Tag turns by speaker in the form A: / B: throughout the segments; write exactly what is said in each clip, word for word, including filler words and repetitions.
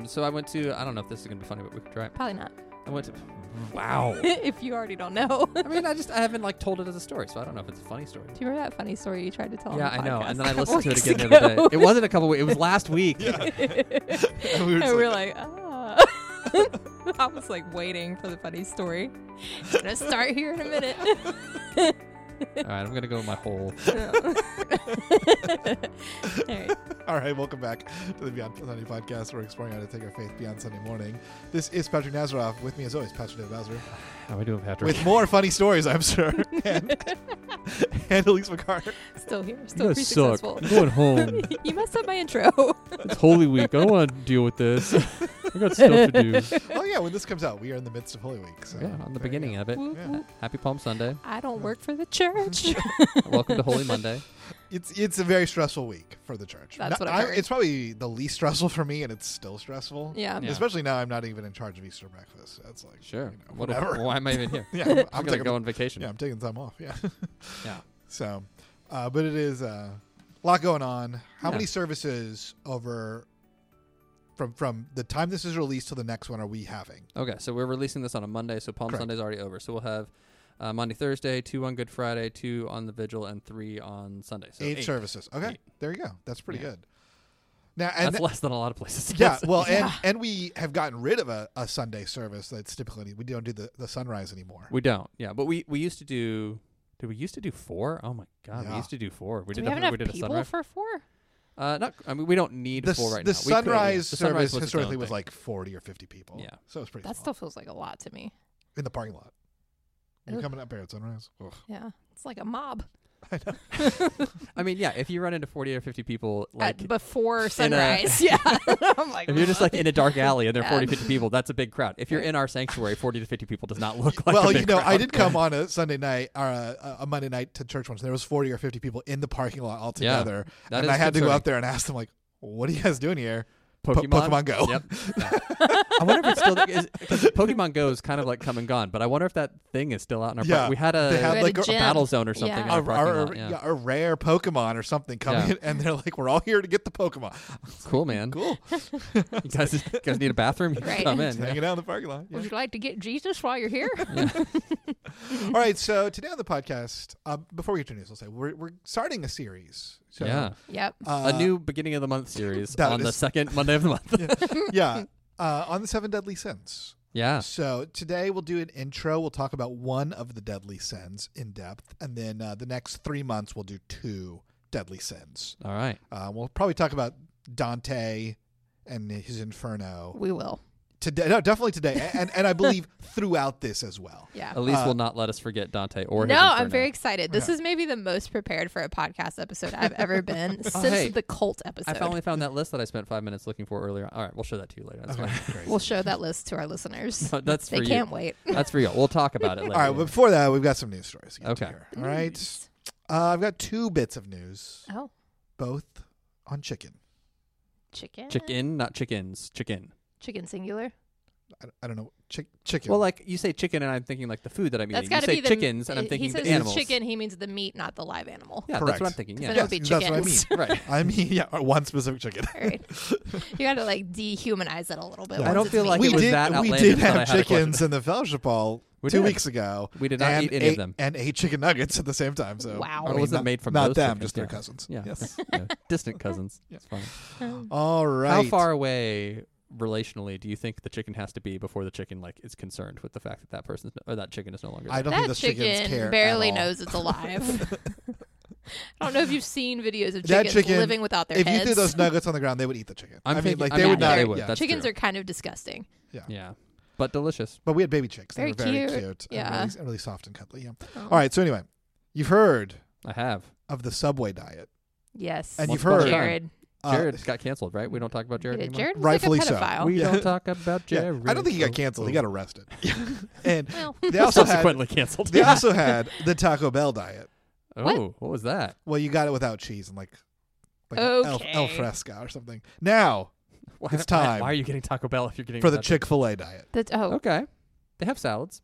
A: Um, so I went to, I don't know if this is going to be funny, but we can try it.
B: Probably not.
A: I went to, wow.
B: If you already don't know.
A: I mean, I just, I haven't like told it as a story, so I don't know if it's a funny story.
B: Do you remember that funny story you tried to tell
A: Yeah,
B: on
A: I
B: the
A: know.
B: podcast
A: And then I
B: a couple
A: listened to it
B: weeks
A: again the other
B: ago?
A: day. It wasn't a couple weeks. It was last week.
C: Yeah.
B: and we
C: were,
B: were,
C: like,
B: like, ah. I was like waiting for the funny story. I'm gonna start here in a minute.
A: All right, I'm going to go in my hole.
B: All right.
C: All right, welcome back to the Beyond Sunday podcast. We're exploring how to take our faith beyond Sunday morning. This is Patrick Nazaroff. With me, as always, Pastor David Bowser.
A: How are we doing, Patrick?
C: With more funny stories, I'm sure. and, and Elise McCarter.
B: Still here.
A: You
B: Still
A: guys
B: pretty
A: suck.
B: successful.
A: I'm going home.
B: You messed up my intro.
A: It's Holy Week. I don't want to deal with this. I got stuff to do.
C: Oh, yeah, when this comes out, we are in the midst of Holy Week. So
A: Yeah, on the
C: there you
A: beginning
C: go.
A: of it.
B: Whoop,
C: Yeah.
B: whoop.
A: Happy Palm Sunday.
B: I don't work for the church.
A: Welcome to Holy Monday.
C: It's it's a very stressful week for the church.
B: That's
C: No-
B: what I've
C: I-
B: heard.
C: It's probably the least stressful for me, and it's still stressful.
B: Yeah.
A: Yeah.
C: Especially now I'm not even in charge of Easter breakfast. That's like,
A: Sure.
C: you know,
A: What if-
C: whatever.
A: why am I even here?
C: yeah,
A: I'm,
C: I'm,
A: going to
C: taking
A: go on vacation.
C: Yeah, I'm taking time off. Yeah.
A: Yeah.
C: So, uh, but it is uh, a lot going on. How
A: Yeah.
C: many services over from from the time this is released to the next one are we having?
A: Okay, so we're releasing this on a Monday, so Palm
C: Correct.
A: Sunday's already over. So we'll have uh, Monday, Thursday, two on Good Friday, two on the Vigil, and three on Sunday. So
C: eight,
A: eight.
C: services. Okay,
A: Eight.
C: there you go. That's pretty
A: Yeah.
C: good. Now, and
A: That's less than a lot of places.
C: yeah, well,
B: Yeah.
C: and and we have gotten rid of a, a Sunday service that's typically we don't do the, the sunrise anymore.
A: we don't. Yeah, but we, we used to do. Did we used to do four? Oh my God,
C: Yeah.
A: we used to do four. We
B: Do
A: did.
B: we have
A: a,
B: enough
A: we did a
B: people
A: sunrise.
B: for four?
A: Uh, not. I mean, we don't need
C: the
A: four right
C: the
A: now. We could, yeah.
C: sunrise
A: The
C: service
A: was its own
C: historically was
A: thing.
C: like forty or fifty people.
A: Yeah.
C: so it's pretty.
B: That
C: small.
B: still feels like a lot to me.
C: In the parking lot. You
B: Ugh.
C: coming up here at sunrise? Ugh.
B: Yeah. It's like a mob.
C: I know.
A: I mean, yeah. If you run into forty or fifty people, like
B: At before sunrise. yeah. I'm like,
A: if you're just like in a dark alley and there are
B: Yeah.
A: forty, fifty people, that's a big crowd. If you're in our sanctuary, forty to fifty people does not look like
C: well,
A: a big
C: you know,
A: crowd.
C: I did come on a Sunday night or a, a Monday night to church once. There was forty or fifty people in the parking lot all
A: Yeah,
C: together,
A: that
C: and
A: is
C: I had to go
A: concerning.
C: up there and ask them like, "What are you guys doing here?" Po-
A: Pokemon,
C: Pokemon Go.
A: Yep. Yeah. I wonder if it's still is because Pokemon Go is kind of like come and gone, but I wonder if that thing is still out in our.
C: Yeah,
A: park. We had a,
C: they had
B: We had
C: like
B: a
C: a,
A: a
B: gym.
A: battle zone or something
B: Yeah.
A: in
C: a,
A: our parking
C: a-
A: lot. Yeah.
C: yeah, a rare Pokemon or something coming,
A: Yeah.
C: in, and they're like, "We're all here to get the Pokemon."
A: Cool, man.
C: Cool,
A: You guys, you guys need a bathroom? You can
B: Right.
A: come
C: Just
A: in.
C: hanging out in the parking lot. Yeah.
B: Would you like to get Jesus while you're here?
C: All right, so today on the podcast, uh, before we get to news, I'll say we're we're starting a series. So,
A: Yeah.
B: Yep.
C: uh,
A: A new beginning of the month series
C: that
A: on the
C: is-
A: second Monday of the month.
C: yeah, uh, on the seven deadly sins.
A: Yeah.
C: So today we'll do an intro. We'll talk about one of the deadly sins in depth, and then uh, the next three months we'll do two deadly sins.
A: All right.
C: Uh, we'll probably talk about Dante and his Inferno
B: We will.
C: today. No, definitely today, and and I believe throughout this as well.
B: Yeah.
A: Elise
C: Uh,
A: will not let us forget Dante or his
B: No, I'm
A: Inferno.
B: very excited. This
C: Yeah.
B: is maybe the most prepared for a podcast episode I've ever been since
A: hey,
B: the cult episode.
A: I finally found that list that I spent five minutes looking for earlier. All right, we'll show that to you later. That's
C: Okay,
A: fine.
C: great.
B: We'll show that list to our listeners.
A: No, that's
B: They
A: for you.
B: can't wait.
A: That's for you. We'll talk about it later.
C: All right, but before that, we've got some news stories. To get
A: Okay.
C: To here. All right. Uh, I've got two bits of news,
B: Oh,
C: both on chicken.
B: chicken.
A: Chicken, not chickens. Chicken.
B: Chicken singular.
C: I, I don't know. Chick, chicken.
A: Well, like you say chicken, and I'm thinking like the food that I'm
B: That's
A: eating.
B: got
A: You
B: to
A: say
B: be the
A: chickens, and I'm
B: he
A: thinking
B: says
A: the animals.
B: chicken. He means the meat, not the live animal.
A: Yeah,
C: Correct.
A: that's what I'm thinking.
B: Then
A: Yeah,
B: it would be
C: Yes, that's what I
B: chickens.
A: right.
C: I mean, yeah, one specific chicken.
B: All right. You got to like dehumanize it a little bit.
C: Yeah.
A: I
B: once
A: don't
B: it's
A: feel
B: meat.
A: like
C: we
A: it was
C: did.
A: that
C: we
A: outlandish
C: did
A: that I
C: have
A: had a question.
C: chickens in the fellowship hall
A: We
C: two
A: did.
C: weeks ago.
A: We did not
C: and
A: eat any
C: ate,
A: of them.
C: and ate chicken nuggets at the same time. So
B: Wow.
C: I
A: Or
C: mean,
A: was it
C: not,
A: made from
C: not
A: those
C: them,
A: chickens?
C: just their
A: Yeah.
C: cousins.
A: Yeah,
C: Yes.
A: yeah. Distant cousins.
C: Yeah.
A: It's fine.
B: Oh.
C: All right.
A: How far away relationally do you think the chicken has to be before the chicken like is concerned with the fact that that person or that chicken is no longer there?
C: I don't
B: that
C: think the chickens
B: chicken
C: care
B: barely
C: at all.
B: knows it's alive. I don't know if you've seen videos of
C: That
B: chickens
C: chicken-
B: living without their
C: If
B: heads.
C: you threw those nuggets on the ground, they would eat the chicken.
A: I'm
C: I mean,
A: thinking-
C: like
A: I
C: they
A: mean,
C: would
A: yeah,
C: not.
A: they would.
C: Yeah.
A: That's
B: Chickens
A: true.
B: are kind of disgusting.
C: yeah.
A: Yeah, but delicious.
C: But we had baby chicks. They
B: Very
C: were very
B: cute.
C: cute.
B: Yeah.
C: And really, really soft and cuddly. Yeah.
B: Oh.
C: All right. So anyway, you've heard
A: I have.
C: of the Subway diet.
B: Yes.
C: And
A: Once
C: you've heard-
A: upon a time.
B: Jared.
C: Uh,
A: Jared got canceled, right? We don't talk about Jared
B: Yeah,
A: anymore.
B: Jared was
C: Rightfully
B: like a
C: so.
B: pedophile.
A: We
C: Yeah.
A: don't talk about
C: yeah.
A: Jared.
C: I don't think he got
A: Oh,
C: canceled.
A: oh.
C: He got arrested. and
B: Well,
C: they also had
A: subsequently canceled.
C: they also had the Taco Bell diet.
A: Oh, what was that?
C: Well, you got it without cheese and like, like El,
B: Okay.
C: El Fresco or something. Now
A: Why,
C: It's
A: why-
C: time
A: Why are you getting Taco Bell if you're getting
C: for the
A: that?
C: Chick-fil-A diet.
B: that's, oh,
A: Okay, they have salads.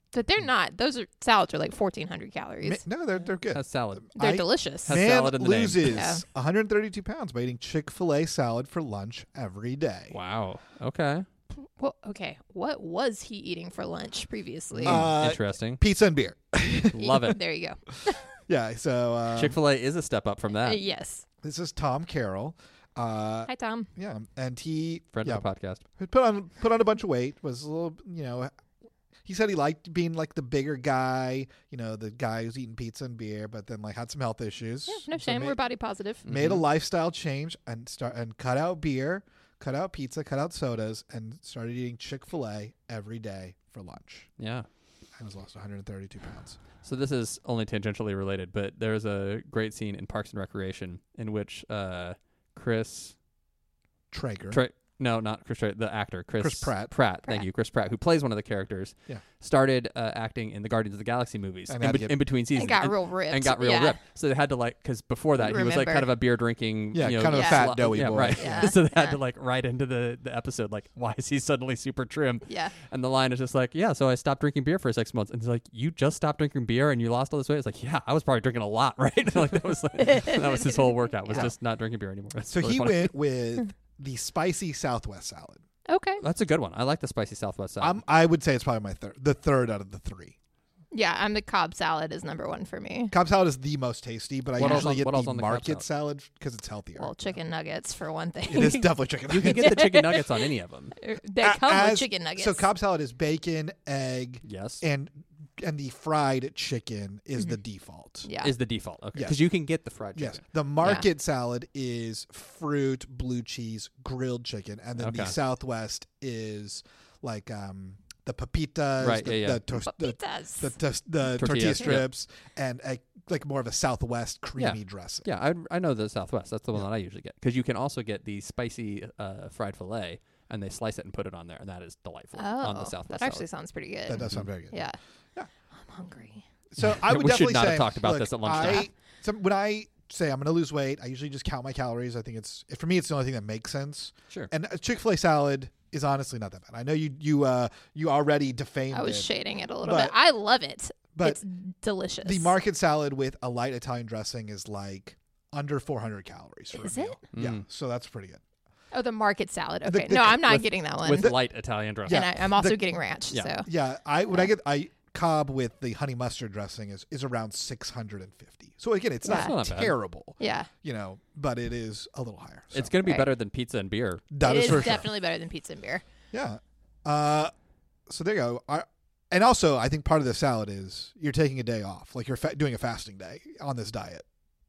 B: But they're not. Those are salads are like fourteen hundred calories.
C: Ma- no, they're they're good.
A: Has salad.
B: They're
C: I-
B: delicious.
A: Has
C: Man
A: salad in the name.
C: loses
B: Yeah.
C: one hundred thirty-two pounds by eating Chick-fil-A salad for lunch every day.
A: Wow. Okay.
B: Well, okay. What was he eating for lunch previously?
C: Uh,
A: Interesting.
C: Pizza and beer.
A: Love it.
B: There you go.
C: Yeah, so uh,
A: Chick Fil A is a step up from
B: Uh,
A: that.
B: yes.
C: this is Tom Carroll. Uh,
B: Hi, Tom.
C: yeah, and he
A: Friend
C: yeah,
A: of the podcast.
C: put on put on a bunch of weight. Was a little, you know. He said he liked being like the bigger guy, you know, the guy who's eating pizza and beer, but then like had some health issues.
B: Yeah, no
C: So
B: shame.
C: ma-
B: We're body positive.
C: made a
A: Mhm.
C: lifestyle change and start and cut out beer, cut out pizza, cut out sodas, and started eating Chick-fil-A every day for lunch.
A: Yeah.
C: And has lost one hundred thirty-two pounds.
A: So this is only tangentially related, but there's a great scene in Parks and Recreation in which uh, Chris
C: Traeger.
A: Tra- no, not Chris Tra- the actor Chris,
C: Chris Pratt.
A: Pratt, thank
B: Pratt.
A: you, Chris Pratt, who plays one of the characters.
C: Yeah.
A: Started uh, acting in the Guardians of the Galaxy movies
C: And
A: in,
C: had to
A: be-
C: get-
A: in between seasons
B: And got
A: and,
B: real ripped.
A: and got real
B: yeah.
A: ripped. So they had to like because before that he was like
B: Remember.
A: kind of a beer drinking,
C: Yeah,
A: you know,
C: kind of
B: Yeah.
C: a fat
A: slu-
C: doughy
A: yeah,
C: boy.
A: right.
B: Yeah.
A: So they had
B: Yeah.
A: to like write into the the episode like, why is he suddenly super trim?
B: Yeah.
A: And the line is just like, yeah, so I stopped drinking beer for six months. And it's like, you just stopped drinking beer and you lost all this weight? It's like, yeah, I was probably drinking a lot, right? like that was like, that was his whole workout was
B: Yeah.
A: just not drinking beer anymore. It's
C: So
A: really
C: he
A: funny.
C: went with the spicy Southwest salad.
B: Okay.
A: That's a good one. I like the spicy Southwest salad.
C: I'm, I would say it's probably my third, the third out of the three.
B: Yeah, I'm the Cobb salad is number one for me.
C: Cobb salad is the most tasty, but I
A: What else
C: usually
A: on-
C: get
A: what else
C: the
A: on the Cobb
C: market salad because it's healthier.
B: Well, chicken nuggets for one thing.
C: It is definitely chicken.
A: you can
C: nuggets.
A: get the chicken nuggets on any of them.
B: they
C: A-
B: come
C: as-
B: with chicken nuggets.
C: So Cobb salad is bacon, egg,
A: Yes.
C: and and the fried chicken is the default.
B: yeah.
A: Is the default. Okay.
C: Yes.
A: Because you can get the fried chicken.
C: Yes. The market salad is fruit, blue cheese, grilled chicken, and then the
A: Okay.
C: Southwest is like um the papitas,
A: Right,
C: the,
A: yeah, yeah.
C: the, tos- the,
B: Papitas.
C: the, tos- the tortilla
A: Tortillas, yeah.
C: strips, and a, like more of a Southwest creamy dressing.
A: Yeah, I, I know the Southwest. That's the one that I usually get. Because you can also get the spicy uh, fried filet, and they slice it and put it on there, and that is delightful
B: oh,
A: on the Southwest
B: that actually
A: salad.
B: sounds pretty good.
C: That does sound very good.
B: yeah.
C: Yeah.
B: I'm hungry.
C: So I would
A: We should
C: definitely
A: not have
C: say,
A: talked about
C: look,
A: this at lunchtime.
C: I, so when I say I'm going to lose weight, I usually just count my calories. I think it's for me, it's the only thing that makes sense.
A: Sure.
C: And a Chick-fil-A salad is honestly not that bad. I know you you uh you already defamed
B: I was
C: it.
B: shading it a little
C: But-
B: bit. I love it.
C: but
B: it's delicious.
C: The market salad with a light Italian dressing is like under four hundred calories. For
B: Is
C: a
B: it?
C: meal. Yeah,
A: Mm.
C: so that's pretty good.
B: Oh, the market salad.
C: The-
B: Okay.
C: the-
B: no, I'm not
A: with-
B: getting that one.
A: With light Italian dressing.
B: and I, I'm also
C: the-
B: getting ranch.
A: Yeah.
B: So
C: Yeah, I when I get I Cobb with the honey mustard dressing is is around six hundred fifty. So again, it's
B: Yeah.
C: not,
A: That's not bad.
C: terrible,
B: yeah,
C: you know, but it is a little higher. So.
A: It's going to be
B: Right.
A: better than pizza and beer.
C: that
B: it
C: is
B: is
C: for sure.
B: definitely better than pizza and beer.
C: Yeah. Uh, so there you go. I, and also, I think part of the salad is you're taking a day off, like you're fa- doing a fasting day on this diet.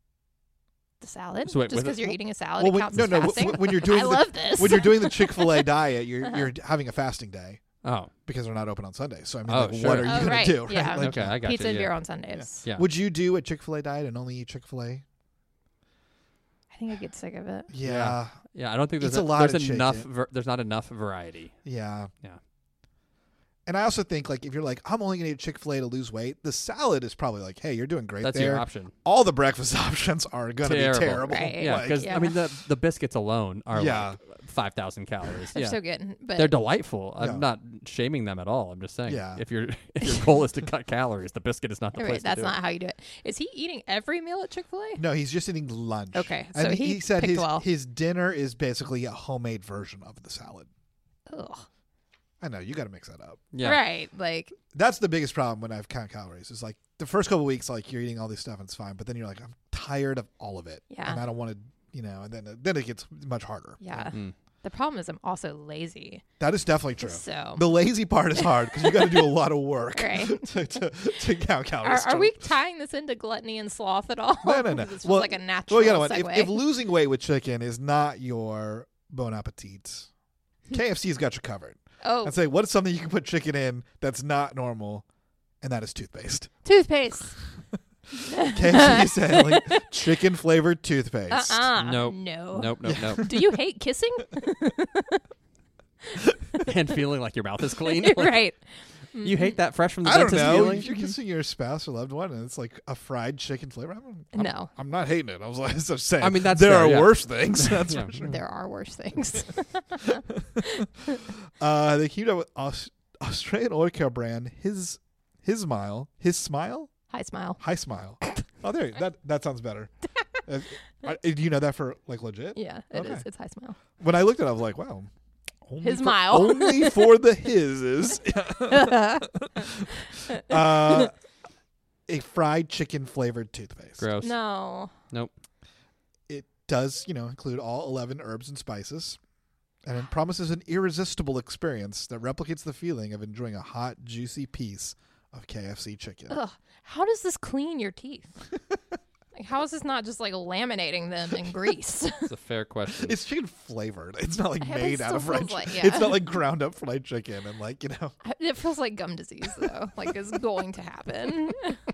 B: The salad.
A: So wait,
B: Just
A: with
B: because
A: it-
B: you're eating a salad,
C: Well,
B: it
C: when,
B: counts
C: no,
B: as
C: no. w-
B: fasting.
C: w- When you're doing
B: I
C: the,
B: love this.
C: when you're doing the Chick-fil-A diet, you're
B: Uh-huh.
C: you're having a fasting day
A: Oh,
C: because they're not open on Sunday. So I mean,
A: Oh,
C: like,
A: sure.
C: what are you
B: Oh,
C: gonna
B: right.
C: do? Right?
B: Yeah.
C: Like,
A: okay, I got
B: pizza
A: you.
B: and
A: yeah.
B: beer on Sundays.
A: Yeah.
C: Would you do a Chick-fil-A diet and only eat Chick-fil-A?
B: I think I get sick of it.
C: Yeah.
A: Yeah. Yeah, I don't think there's
C: It's a lot
A: there's
C: of
A: enough.
C: chicken.
A: Ver- there's not enough variety.
C: Yeah.
A: Yeah.
C: And I also think like if you're like I'm only gonna eat Chick-fil-A to lose weight, the salad is probably like, hey, you're doing great
A: That's
C: there.
A: your option.
C: All the breakfast options are gonna
A: Terrible.
C: be terrible.
B: Right.
A: Yeah,
C: Like,
A: because
B: Yeah.
A: I mean the the biscuits alone are
C: Yeah.
A: like five thousand calories.
B: They're
A: yeah.
B: so good, but
A: They're delightful. I'm
C: Yeah.
A: not shaming them at all. I'm just saying,
C: Yeah.
A: if your if your goal is to cut calories, the biscuit is not the
B: Right,
A: place
B: that's
A: to do
B: not
A: it.
B: how you do it. Is he eating every meal at Chick-fil-A?
C: No, he's just eating lunch.
B: Okay,
C: And
B: so he
C: said
B: picked
C: his
B: well.
C: his dinner is basically a homemade version of the salad.
B: Ugh.
C: I know you got to mix that up.
A: Yeah.
B: Right. Like,
C: That's the biggest problem when I've count calories. Is like the first couple weeks, like you're eating all this stuff and it's fine, but then you're like, I'm tired of all of it,
B: Yeah.
C: and I don't want to, you know. And then then it gets much harder.
B: yeah.
A: Mm.
B: The problem is I'm also lazy.
C: That is definitely true.
B: So,
C: The lazy part is hard because you got to do a lot of work
B: Right.
C: to, to, to count
B: are,
C: calories.
B: are we tying this into gluttony and sloth at all?
C: No, no, no.
B: This was
C: Well-
B: like a natural
C: Well, you know what? If,
B: segue.
C: if losing weight with chicken is not your bon appetit, K F C's got you covered.
B: oh,
C: I'd say, what is something you can put chicken in that's not normal? And that is toothpaste.
B: toothpaste.
C: K F C is selling chicken flavored toothpaste.
B: Uh-uh.
A: Nope.
B: No.
A: Nope, nope, nope.
B: Do you hate kissing?
A: And feeling like your mouth is clean. Like,
B: right.
A: You hate that fresh from the
C: I don't
A: dentist
C: know.
A: feeling?
C: If you're kissing your spouse or loved one and it's like a fried chicken flavor, I'm, I'm,
B: No.
C: I'm not hating it. I was like, I'm saying.
A: I mean, that's
C: there
A: fair,
C: are
A: yeah.
C: worse things. That's
A: Yeah.
C: for sure.
B: There are worse things.
C: Uh, they keep up with Aus- Australian oil care brand. His his smile, his smile,
B: Hi, smile.
C: high smile. Oh, there. That that sounds better. Uh, I- do you know that for like legit?
B: Yeah, it is.
C: Okay.
B: It's hi, smile.
C: When I looked at it, I was like, wow. Only
B: His
C: for,
B: smile.
C: Only for the hises. uh, a fried chicken flavored toothpaste.
A: Gross.
B: No.
A: Nope.
C: It does, you know, include all eleven herbs and spices, and it promises an irresistible experience that replicates the feeling of enjoying a hot, juicy piece of K F C chicken.
B: Ugh. How does this clean your teeth? Like, how is this not just like laminating them in grease?
A: It's a fair question.
C: It's chicken flavored. It's not like
B: Yeah, but it
C: made out
B: still
C: of fried
B: feels
C: chicken.
B: like- yeah.
C: It's not like ground up fried chicken and like, you know.
B: It feels like gum disease, though. Like, it's going to happen.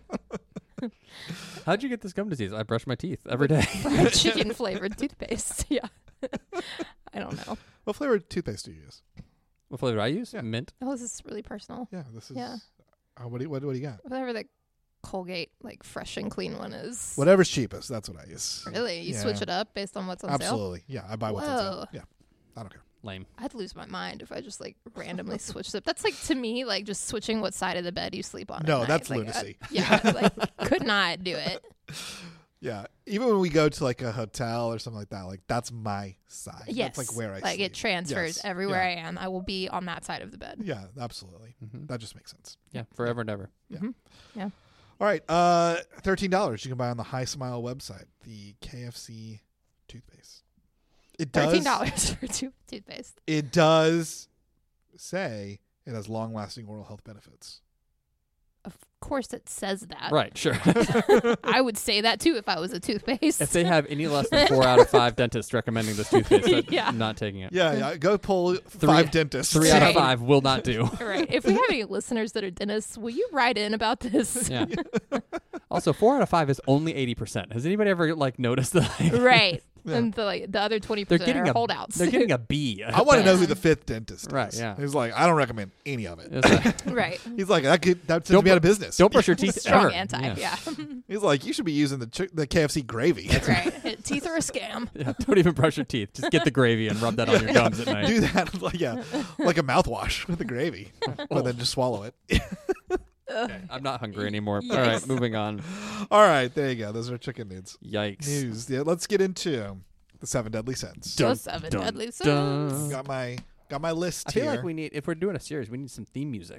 A: How'd you get this gum disease? I brush my teeth every day.
B: Fried chicken flavored toothpaste. Yeah. I don't know.
C: What flavored toothpaste do you use?
A: What flavor do I use?
C: Yeah.
A: Mint.
B: Oh, this is really personal.
C: Yeah, this is.
B: Yeah.
C: Uh, what do you, what, what do you got?
B: Whatever the Colgate, like, fresh and clean one is.
C: Whatever's cheapest. That's what I use.
B: Really? You
C: Yeah.
B: switch it up based on what's on sale?
C: Absolutely. Yeah, I buy what's on sale.
B: Whoa.
C: Yeah, I don't care.
A: Lame.
B: I'd lose my mind if I just, like, randomly switched it. That's, like, to me, like, just switching what side of the bed you sleep on. at
C: No,
B: night.
C: that's
B: Like,
C: lunacy.
B: I, yeah, like, could not do it.
C: Yeah, even when we go to like a hotel or something like that, like that's my side.
B: Yes.
C: That's like where I
B: Like,
C: sleep.
B: it transfers
C: Yes.
B: everywhere
C: Yeah.
B: I am. I will be on that side of the bed.
C: Yeah, absolutely.
A: Mhm.
C: That just makes sense.
A: Yeah, forever and ever.
C: All right, uh, thirteen dollars you can buy on the High Smile website the K F C toothpaste. It does.
B: thirteen dollars for tooth- toothpaste.
C: It does say it has long-lasting oral health benefits.
B: Of course it says that.
A: Right, sure.
B: I would say that, too, if I was a toothpaste.
A: If they have any less than four out of five dentists recommending this toothpaste, I'm
B: Yeah.
A: not taking it.
C: Yeah, yeah. Go pull five dentists.
A: Three out of
B: Right.
A: five will not do.
B: Right. If we have any listeners that are dentists, will you write in about this?
A: Yeah. Also, four out of five is only eighty percent. Has anybody ever like noticed that?
B: Right.
C: Yeah.
B: And the like the other twenty
A: They're
B: percent
A: getting
B: are
A: a
B: holdouts.
A: They're getting a B.
C: I want to know
B: Yeah.
C: who the fifth dentist is.
A: Right, yeah.
C: He's like, I don't recommend any of it.
A: It's like,
B: right.
C: He's like, that could that sends
A: Don't
C: me
A: br-
C: out of business.
A: don't brush your teeth
B: Strong
A: ever.
B: anti. Yeah.
C: He's like, you should be using the chi- the K F C gravy.
B: right. Teeth are a scam.
A: Yeah, don't even brush your teeth. Just get the gravy and rub that on your gums at night.
C: Do that like yeah, like a mouthwash with the gravy, but then just swallow it.
A: Okay, I'm not hungry anymore.
B: Yes.
A: All right, moving on.
C: All right, there you go. Those are chicken news.
A: Yikes.
C: News. Yeah, let's get into the seven deadly sins.
A: Dun,
B: Those seven
A: dun,
B: deadly
A: dun.
B: sins.
C: Got my got my list
A: I feel
C: here.
A: like we need, if we're doing a series, we need some theme music.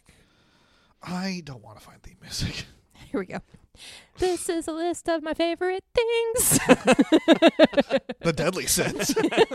C: I don't want to find theme music.
B: Here we go. This is a list of my favorite things.
C: The deadly sins.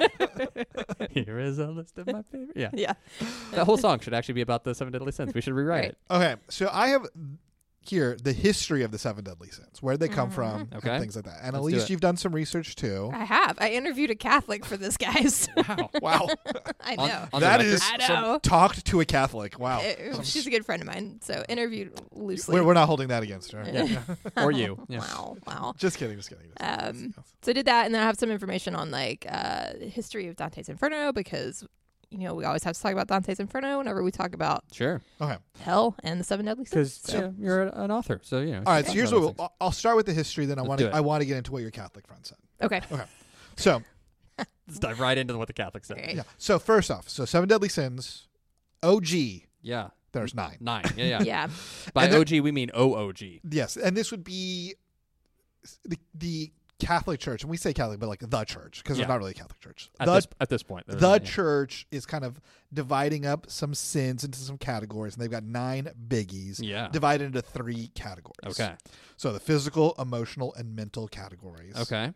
A: Here is a list of my favorite. Yeah.
B: yeah.
A: That whole song should actually be about the seven deadly sins. We should rewrite
B: Right.
A: it.
C: Okay, so I have here the history of the seven deadly sins, where they come from,
A: Okay.
C: and things like that. And
A: Let's
C: at
A: do
C: least
A: it.
C: you've done some research too.
B: I have. I interviewed a Catholic for this, guys.
A: Wow.
C: Wow,
B: I
A: On-
B: know.
A: on the
C: that
A: record?
C: is
B: I know.
C: some talked to a Catholic. Wow,
B: Uh, She's a good friend of mine, so interviewed loosely.
C: we're, we're not holding that against her.
A: Yeah. Or you. Yeah.
B: Wow, wow.
C: Just kidding, just kidding. Just kidding.
B: Um, So I did that, and then I have some information on like uh, history of Dante's Inferno because you know we always have to talk about Dante's Inferno whenever we talk about
A: Sure.
C: Okay.
B: hell and the seven deadly sins.
A: Because
B: So,
A: you're an author, so you know.
C: All right. So
A: talk
C: here's
A: about
C: what
A: those
C: we'll, I'll- I'll start with the history. Then I
A: Let's
C: want
A: do
C: to
A: it.
C: I want to get into what your Catholic friend said.
B: okay.
C: So
A: things. Let's dive right into what the Catholics say.
B: Okay.
C: yeah. So first off, so seven deadly sins, O G.
A: Yeah.
C: There's nine.
A: Nine. Yeah, yeah.
B: Yeah.
A: By
C: And then-
A: O G, we mean O O G.
C: Yes, and this would be the, the Catholic Church, and we say Catholic, but like the church, because
A: Yeah.
C: it's not really a Catholic Church.
A: At,
C: the
A: this, at this point. they're-
C: the
A: yeah.
C: church is kind of dividing up some sins into some categories, and they've got nine biggies
A: Yeah.
C: divided into three categories.
A: Okay.
C: So the physical, emotional, and mental categories.
A: Okay.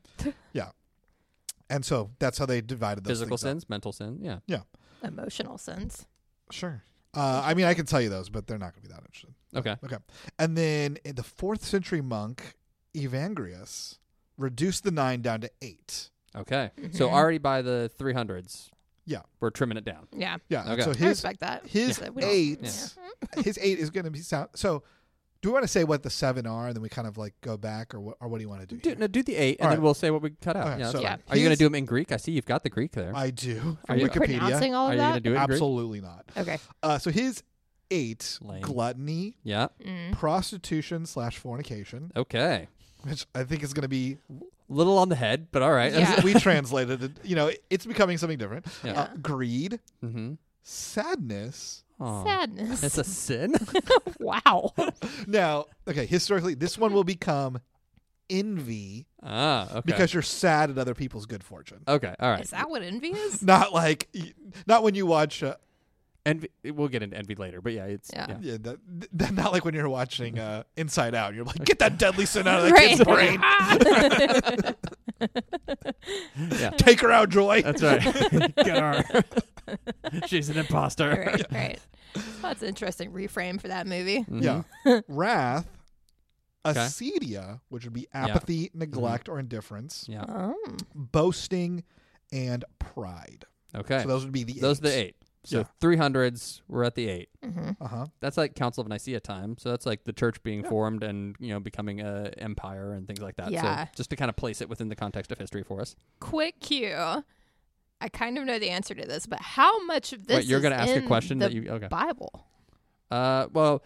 C: And so that's how they divided those
A: Physical
C: things up.
A: sins, mental sin. Yeah.
B: Emotional sins.
C: Sure. Uh, I mean, I can tell you those, but they're not going to be that interested.
A: Okay.
C: Okay. And then in the fourth century monk, Evagrius, reduced the nine down to eight.
A: Okay. So
B: Mhm.
A: already by the three hundreds,
C: Yeah.
A: we're trimming it down.
B: Yeah.
C: Yeah.
A: Okay.
C: So
B: I
C: his
B: respect that.
C: his
B: So we don't-
C: eight,
B: Yeah.
C: his eight is going to be sound. So, do we want to say what the seven are, and then we kind of like go back, or what? Or what do you want to do?
A: Do,
C: here?
A: no, do the eight, and
C: All
A: then
C: right.
A: we'll say what we cut out.
C: Okay,
A: yeah, that's
C: so
A: fine.
B: Yeah.
A: Are you going to
C: his-
A: do them in Greek? I see you've got the Greek there.
C: I do
A: Are
C: from
A: you
C: Wikipedia.
B: Pronouncing all
A: Are
B: of
A: you
B: that?
A: going to do it in Greek?
C: Absolutely not.
B: Okay.
C: Uh, so his eight:
A: Lame.
C: gluttony,
A: Yeah.
B: Mm.
C: prostitution slash fornication,
A: Okay.
C: which I think is going to be.
A: Little on the head, but all right.
B: Yeah.
C: We translated it. You know, it's becoming something different.
A: Yeah.
C: Uh, greed,
A: Mm-hmm.
C: sadness,
A: Aw.
B: Sadness.
A: It's a sin?
B: Wow.
C: Now, okay, historically, this one will become envy
A: ah, okay.
C: because you're sad at other people's good fortune.
A: Okay, all right.
B: Is that what envy is?
C: Not like, not when you watch. Uh,
A: Envy, we'll get into envy later, but yeah, it's
B: Yeah.
A: yeah.
C: yeah, that, that, not like when you're watching uh, Inside Out. You're like, get that deadly sin out of that
B: Right.
C: kid's brain.
A: Yeah.
C: Take her out, Joy.
A: That's right. Get her. She's an imposter.
B: right, right. That's an interesting reframe for that movie.
A: Mhm.
C: Yeah. Wrath,
A: Okay.
C: acedia, which would be apathy, neglect, or indifference,
A: Yeah.
B: Oh.
C: boasting, and pride.
A: Okay.
C: So those would be the
A: Those are the eight. So
C: Yeah.
A: three hundreds, we're at the eight.
B: hmm
C: Uh huh.
A: That's like Council of Nicaea time. So that's like the church being formed and, you know, becoming a empire and things like that.
B: Yeah.
A: So just to kind of place it within the context of history for us.
B: Quick cue. I kind of know the answer to this, but how much of this
A: Wait, you're
B: is
A: gonna ask a
B: in
A: question
B: the
A: that you okay.
B: Bible?
A: Uh well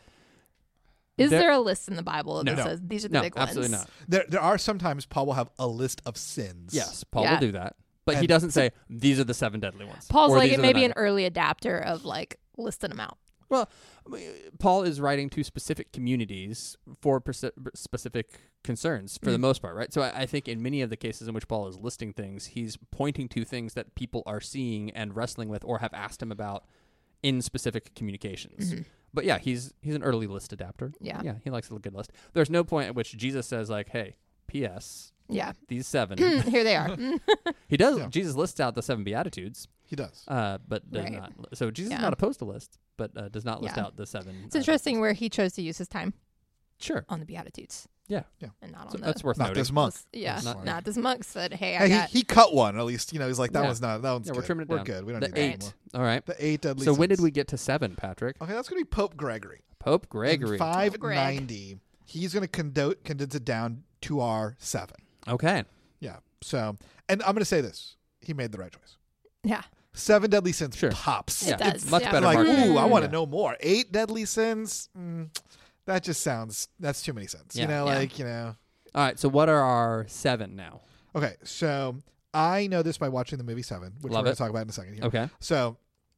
B: Is
A: There-
B: there, a list in the Bible that
A: No.
B: says these are the
A: no,
B: big
A: absolutely
B: ones?
A: not.
C: There, there are sometimes Paul will have a list of sins.
A: Yes, Paul
B: Yeah.
A: will do that. But he
C: And-
A: doesn't say these are the seven deadly ones.
B: Paul's
A: or
B: like
A: these
B: it
A: are
B: may
A: the
B: be an
A: nine.
B: early adapter of like listing them out.
A: Well, I mean, Paul is writing to specific communities for persi- specific concerns for the
B: Mm.
A: most part, right? So I, I think in many of the cases in which Paul is listing things, he's pointing to things that people are seeing and wrestling with or have asked him about in specific communications.
B: Mhm.
A: But yeah, he's he's an early list adapter.
B: Yeah.
A: Yeah, he likes a good list. There's no point at which Jesus says like, "Hey, P S
B: Yeah.
A: these seven."
B: Here they are. Mm.
A: He does.
C: Yeah.
A: Jesus lists out the seven beatitudes,
C: He does.
A: uh, but does
B: Right.
A: not. So Jesus
B: Yeah.
A: is not opposed to lists, but uh, does not list
B: Yeah.
A: out the seven.
B: It's interesting where he chose to use his time
A: Sure.
B: on the Beatitudes.
A: Yeah.
C: Yeah.
B: And not on
A: So
B: the
A: that's worth
C: Not
A: noting.
C: this month.
B: Yeah.
A: Not-
B: Not, this monk said, "Hey, I
C: Hey,
B: got
C: he, he cut one at least. You know, he's like, that
A: Yeah.
C: one's not. That one's
A: Yeah,
C: good.
A: we're trimming it
C: We're
A: down.
C: good. We don't
A: The
C: need that
A: eight.
C: anymore.
A: All right.
C: The eight deadly
A: So when did
C: sins.
A: we get to seven, Patrick?
C: Okay, that's going to be Pope Gregory.
A: Pope Gregory.
C: five ninety. He's going to condo- condense it down to our seven.
A: Okay.
C: Yeah. So, and I'm going to say this: he made the right choice.
B: yeah."
C: Seven deadly sins
A: Sure.
C: pops.
A: Yeah,
B: It does,
A: it's much
B: yeah.
A: better.
C: like,
A: marketing.
C: ooh, I want to
A: Yeah.
C: know more. Eight deadly sins. Mm, that just sounds. That's too many sins.
A: Yeah.
C: You know,
B: Yeah.
C: like you know.
A: All right. So what are our seven now?
C: Okay, so I know this by watching the movie Seven, which
A: Love
C: we're going
A: it.
C: to talk about in a second here.
A: Okay.
C: So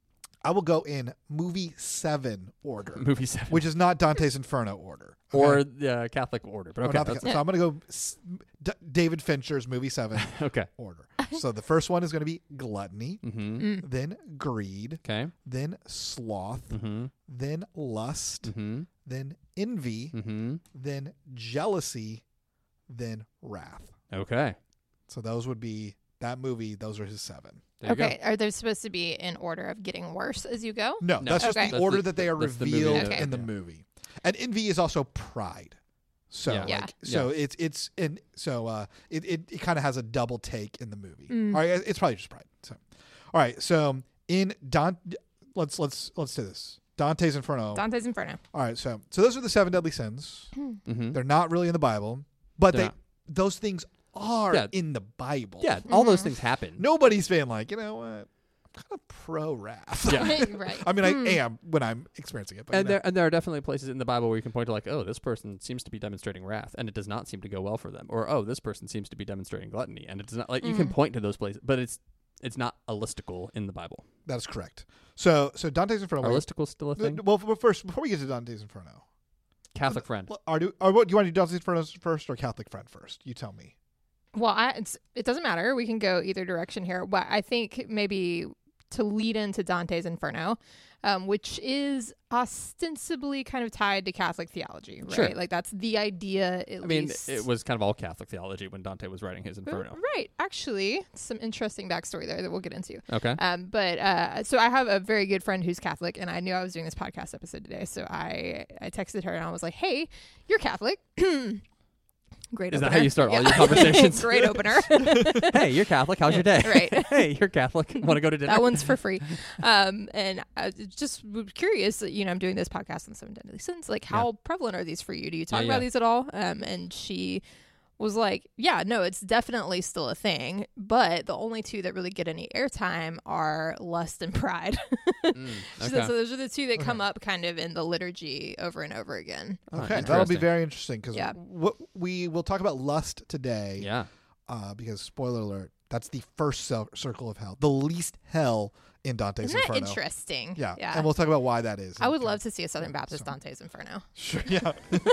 C: I will go in movie seven order,
A: Movie seven.
C: which is not Dante's Inferno order. okay?
A: Or the Catholic order. But
C: Oh,
A: okay.
C: not the-
A: that's-
C: so I'm going to go s- D- David Fincher's movie seven
A: okay.
C: order. So the first one is going to be gluttony,
A: Mm-hmm.
B: Mm.
C: then greed,
A: Okay.
C: then sloth,
A: Mm-hmm.
C: then lust,
A: Mm-hmm.
C: then envy,
A: Mm-hmm.
C: then jealousy, then wrath.
A: Okay.
C: So those would be that movie. Those are his seven.
A: There you
B: Okay. Are they supposed to be in order of getting worse as you go?
C: No,
A: No.
C: that's just
B: Okay.
C: the
A: That's
C: order
A: the-
C: that they are
A: that's the movie
C: revealed
B: that-
C: in the
A: yeah.
C: movie. And envy is also pride. So
A: Yeah.
B: Yeah.
C: like so it's it's in so uh it it, it kind of has a double take in the movie.
B: Mm.
C: All right, it's probably just pride. So all right, so in Don let's let's let's do this. Dante's Inferno.
B: Dante's Inferno.
C: All right, so so those are the seven deadly sins.
A: Mm-hmm.
C: They're not really in the Bible, but
A: They're
C: they
A: not.
C: those things are
A: Yeah.
C: in the Bible.
A: Yeah. All those
B: Mhm.
A: things happen.
C: Nobody's been like, you know what? I'm kind of pro wrath.
A: Yeah.
B: right. right.
C: I mean, I
B: Hmm.
C: am when I'm experiencing it. But
A: And
C: you know.
A: there and there are definitely places in the Bible where you can point to like, oh, this person seems to be demonstrating wrath, and it does not seem to go well for them, or oh, this person seems to be demonstrating gluttony, and it does not. Like you can
B: Mhm.
A: point to those places, but it's it's not a listicle in the Bible.
C: That is correct. So, so Dante's Inferno.
A: Are listicles still a thing?
C: Well, well, first, before we get to Dante's Inferno,
A: Catholic friend.
C: are do, are what do you want to do Dante's Inferno first or Catholic friend first? You tell me.
B: Well, I, it's, it doesn't matter. We can go either direction here. But I think maybe to lead into Dante's Inferno, um, which is ostensibly kind of tied to Catholic theology, right?
A: Sure.
B: Like that's the idea. At
A: I mean,
B: least.
A: it was kind of all Catholic theology when Dante was writing his Inferno.
B: Right. Actually, some interesting backstory there that we'll get into.
A: Okay.
B: Um, but uh, so I have a very good friend who's Catholic, and I knew I was doing this podcast episode today, so I I texted her and I was like, "Hey, you're Catholic." Great.
A: Is that
B: opener.
A: how you start all
B: Yeah.
A: your conversations?
B: Great opener.
A: Hey, you're Catholic. How's your day?
B: Right.
A: Hey, you're Catholic. Want to go to dinner?
B: That one's for free. Um, and I was just curious, you know, I'm doing this podcast on Seven Deadly Sins. Like, how prevalent are these for you? Do you talk
A: Yeah,
B: about
A: yeah.
B: these at all? Um, and she was like, yeah, no, it's definitely still a thing. But the only two that really get any airtime are lust and pride.
A: Mm,
B: She
A: okay.
B: said, so those are the two that come up kind of in the liturgy over and over again.
A: Oh,
C: Okay, that'll be
A: interesting.
C: very interesting because
B: Yeah.
C: what we will talk about lust today.
A: Yeah.
C: Uh, because spoiler alert, that's the first cel- circle of hell. The least hell in Dante's
B: Isn't that
C: Inferno.
B: interesting?
C: Yeah.
B: yeah.
C: and we'll talk about why that is.
B: I would
C: Okay.
B: love to see a Southern Baptist
C: So-
B: Dante's Inferno.
C: Sure. Yeah.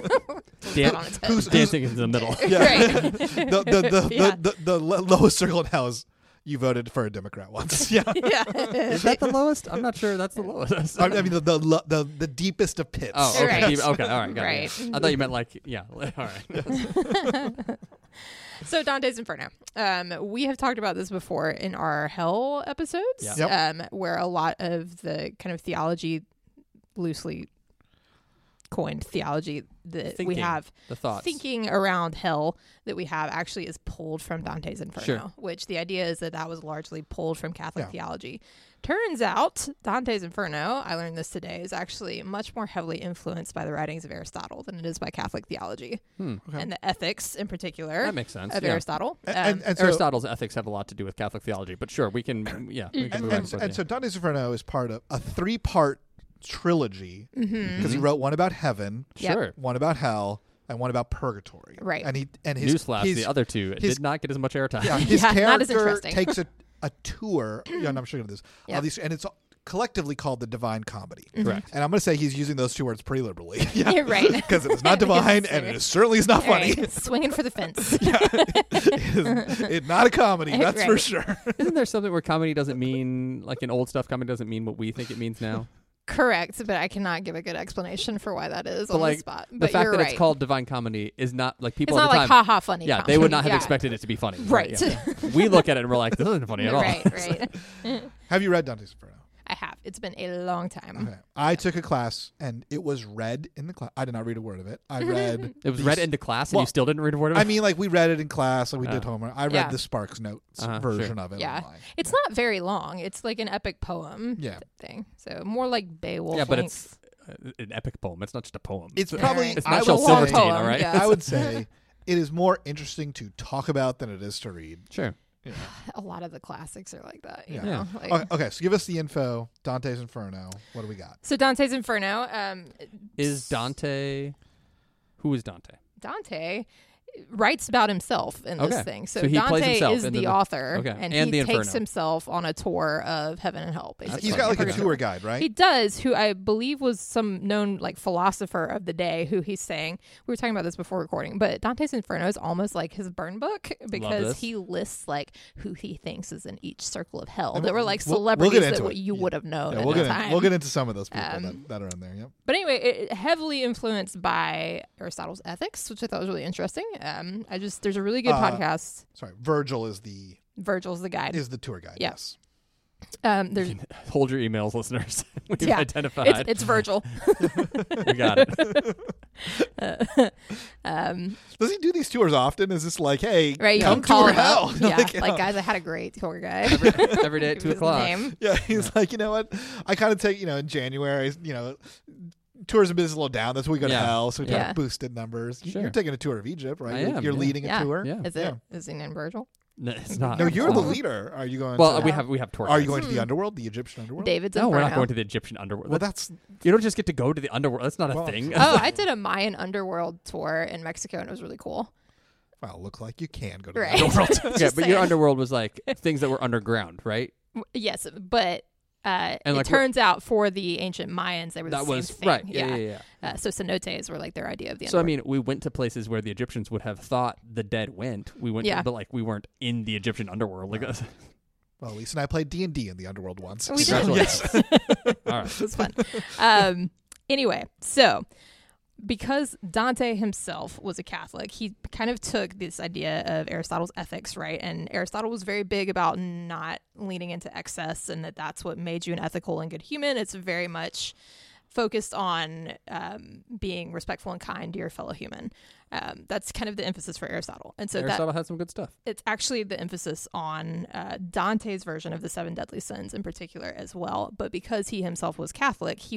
A: Dan-
B: Put on its head.
C: Who's-
A: Dancing in the middle.
C: Yeah.
B: Right.
C: the the the,
B: Yeah.
C: the, the, the lo- lowest circle in hell is you voted for a Democrat once. Yeah.
B: yeah.
A: Is that the lowest? I'm not sure that's the lowest.
C: I mean the the lo- the, the deepest of pits.
A: Oh, okay.
B: Right.
A: Deep- Okay, all right. Got it,
B: Right.
A: yeah. I thought you meant like, yeah. All right.
B: So Dante's Inferno. Um, we have talked about this before in our Hell episodes,
A: Yeah.
C: Yep.
B: um, where a lot of the kind of theology, loosely coined theology that we
A: Thinking.
B: have,
A: The thoughts.
B: thinking around Hell that we have actually is pulled from Dante's Inferno,
A: Sure.
B: which the idea is that that was largely pulled from Catholic
C: Yeah.
B: theology. Turns out Dante's Inferno, I learned this today, is actually much more heavily influenced by the writings of Aristotle than it is by Catholic theology
A: Hmm.
C: Okay.
B: and the ethics in particular
A: That makes sense.
B: of
A: Yeah.
B: Aristotle.
C: And,
B: Um,
C: and, and so,
A: Aristotle's ethics have a lot to do with Catholic theology, but sure, we can, yeah, we can
C: and,
A: move on.
C: and, and so Dante's Inferno is part of a three-part trilogy
B: mhm.
C: because he wrote one about heaven,
B: Yep.
A: Sure.
C: one about hell, and one about purgatory.
B: Right.
C: And he and his
A: Newsflash,
C: his,
A: the other two
C: his-
A: did not get as much airtime.
C: yeah, his
B: Yeah, not as
C: character
B: interesting.
C: takes a, a tour. Yeah, and I'm sure of this.
B: Yep.
C: Of these, and it's collectively called the Divine Comedy.
A: Correct.
C: And I'm going to say he's using those two words pretty liberally.
B: Yeah,
C: yeah.
B: right.
C: Because it is not divine and it is certainly is not
B: All
C: funny.
B: right, swinging for the fence.
C: yeah. It is it's not a comedy, that's for
B: Right.
C: sure.
A: Isn't there something where comedy doesn't mean, like in old stuff, comedy doesn't mean what we think it means now?
B: Correct, but I cannot give a good explanation for why that is
A: But,
B: on
A: like,
B: the spot.
A: The
B: But
A: fact
B: you're
A: that
B: right.
A: it's called Divine Comedy is not, like,
B: It's
A: people
B: not
A: at the
B: like
A: time.
B: ha ha funny.
A: Yeah,
B: comedy.
A: they would not have
B: Yeah.
A: expected it to be funny.
B: Right.
A: Yeah. We look at it and we're like, this isn't funny at all.
B: Right, right.
C: Have you read Dante's Inferno?
B: I have. It's been a long time.
C: Okay. I took a class and it was read in the class. I did not read a word of it. I read.
A: It was
C: these-
A: read into class and
C: Well,
A: you still didn't read a word of it?
C: I mean, like we read it in class, like we did
A: Oh.
C: homework. I read
B: Yeah.
C: the Sparks Notes
A: Uh-huh,
C: version
A: sure.
C: of it
B: Yeah.
C: online.
B: It's not very long. It's like an epic poem
C: Yeah.
B: thing. So more like Beowulf.
A: yeah, but
B: length.
A: it's uh, an epic poem. It's not just a poem.
C: It's
B: Yeah,
C: probably.
B: right.
A: It's
C: I
A: not
C: would
A: Shel
C: say-
A: Silverstein,
B: poem,
A: all right?
B: yeah.
C: I would say it is more interesting to talk about than it is to read.
A: Sure.
C: Yeah.
B: A lot of the classics are like that. You
C: Yeah.
B: know?
A: Yeah.
B: Like,
C: Okay, okay, so give us the info. Dante's Inferno. What do we got?
B: So Dante's Inferno. Um,
A: Is Dante... Who is Dante?
B: Dante writes about himself in this
A: Okay.
B: thing. So,
A: So he plays
B: Dante
A: himself
B: is
A: in
B: the,
A: the-
B: author,
A: okay.
B: and,
A: And
B: he
A: the
B: takes
A: Inferno.
B: himself on a tour of heaven and hell. Basically,
C: He's got like a
B: Purgatory.
C: tour guide, right?
B: He does, who I believe was some known like philosopher of the day, who he's saying, we were talking about this before recording, but Dante's Inferno is almost like his burn book because
A: this.
B: he lists like who he thinks is in each circle of hell
C: And
B: that
C: we'll-
B: were like
C: we'll- we'll
B: celebrities
C: get into
B: that
C: it.
B: you
C: Yeah.
B: would have known
C: yeah,
B: at
C: we'll
B: the
C: get in,
B: time.
C: we'll get into some of those people
B: Um,
C: that, that are in there. Yep.
B: But anyway, it, heavily influenced by Aristotle's Ethics, which I thought was really interesting. Um, I just there's a really good
C: Uh,
B: podcast.
C: Sorry, Virgil is the
B: Virgil's the guide.
C: is the tour guide.
B: Yeah.
C: Yes.
B: Um, there's
A: Hold your emails, listeners. We've
B: Yeah.
A: identified.
B: it's, it's Virgil.
A: we got it.
B: Uh, um,
C: Does he do these tours often? Is this like, hey,
B: right, you
C: come
B: can call
C: tour
B: him
C: hell?
B: up. Yeah,
C: Like,
B: like,
C: you know.
B: guys, I had a great tour guide.
A: Every, every day at
B: Give
A: two
B: his
A: o'clock.
B: name.
C: Yeah, he's like, you know what? I kind of take, you know, in January, you know, tourism business is a little down. That's when we go to
A: Yeah.
C: hell, so we
B: Yeah.
C: have boosted numbers. You-
A: Sure.
C: You're taking a tour of Egypt, right?
A: I
C: You're,
A: am,
C: you're
A: yeah.
C: leading
B: Yeah.
C: a tour.
A: Yeah.
B: Is it? Is he named Virgil?
A: No, it's not.
C: No, you're the
B: Oh.
C: leader. Are you going?
A: Well,
C: to,
A: we have we have tour
C: Are you
A: guides.
C: going to the underworld, the Egyptian underworld?
B: David's
A: No, we're
B: Inferno.
A: not going to the Egyptian underworld.
C: Well, that's
A: You don't just get to go to the underworld. That's not a
C: Well,
A: thing.
B: Oh, I did a Mayan underworld tour in Mexico, and it was really cool.
C: well, look like you can go to
B: Right.
C: the underworld.
A: yeah,
B: Just
A: but your
B: saying.
A: underworld was like things that were underground, right?
B: W- Yes, but uh,
A: And,
B: it
A: like,
B: turns out for the ancient Mayans, they were
A: That
B: the
A: was
B: same thing.
A: right. Yeah, yeah, yeah.
B: Uh, so cenotes were like their idea of the
A: So I
B: underworld.
A: mean, we went to places where the Egyptians would have thought the dead went. We went,
B: Yeah.
A: to, but like we weren't in the Egyptian underworld. Like,
C: Right. Well, Lisa and I played D and D in the underworld once.
B: We
C: So,
B: did.
C: yes.
A: all right.
B: It was fun. um, anyway, so because Dante himself was a Catholic, he kind of took this idea of Aristotle's ethics, right? And Aristotle was very big about not leaning into excess and that that's what made you an ethical and good human. It's very much focused on um, being respectful and kind to your fellow human. Um, that's kind of the emphasis for Aristotle. And so that
A: Aristotle had some good stuff.
B: it's actually the emphasis on uh, Dante's version of the seven deadly sins in particular as well. But because he himself was Catholic, he went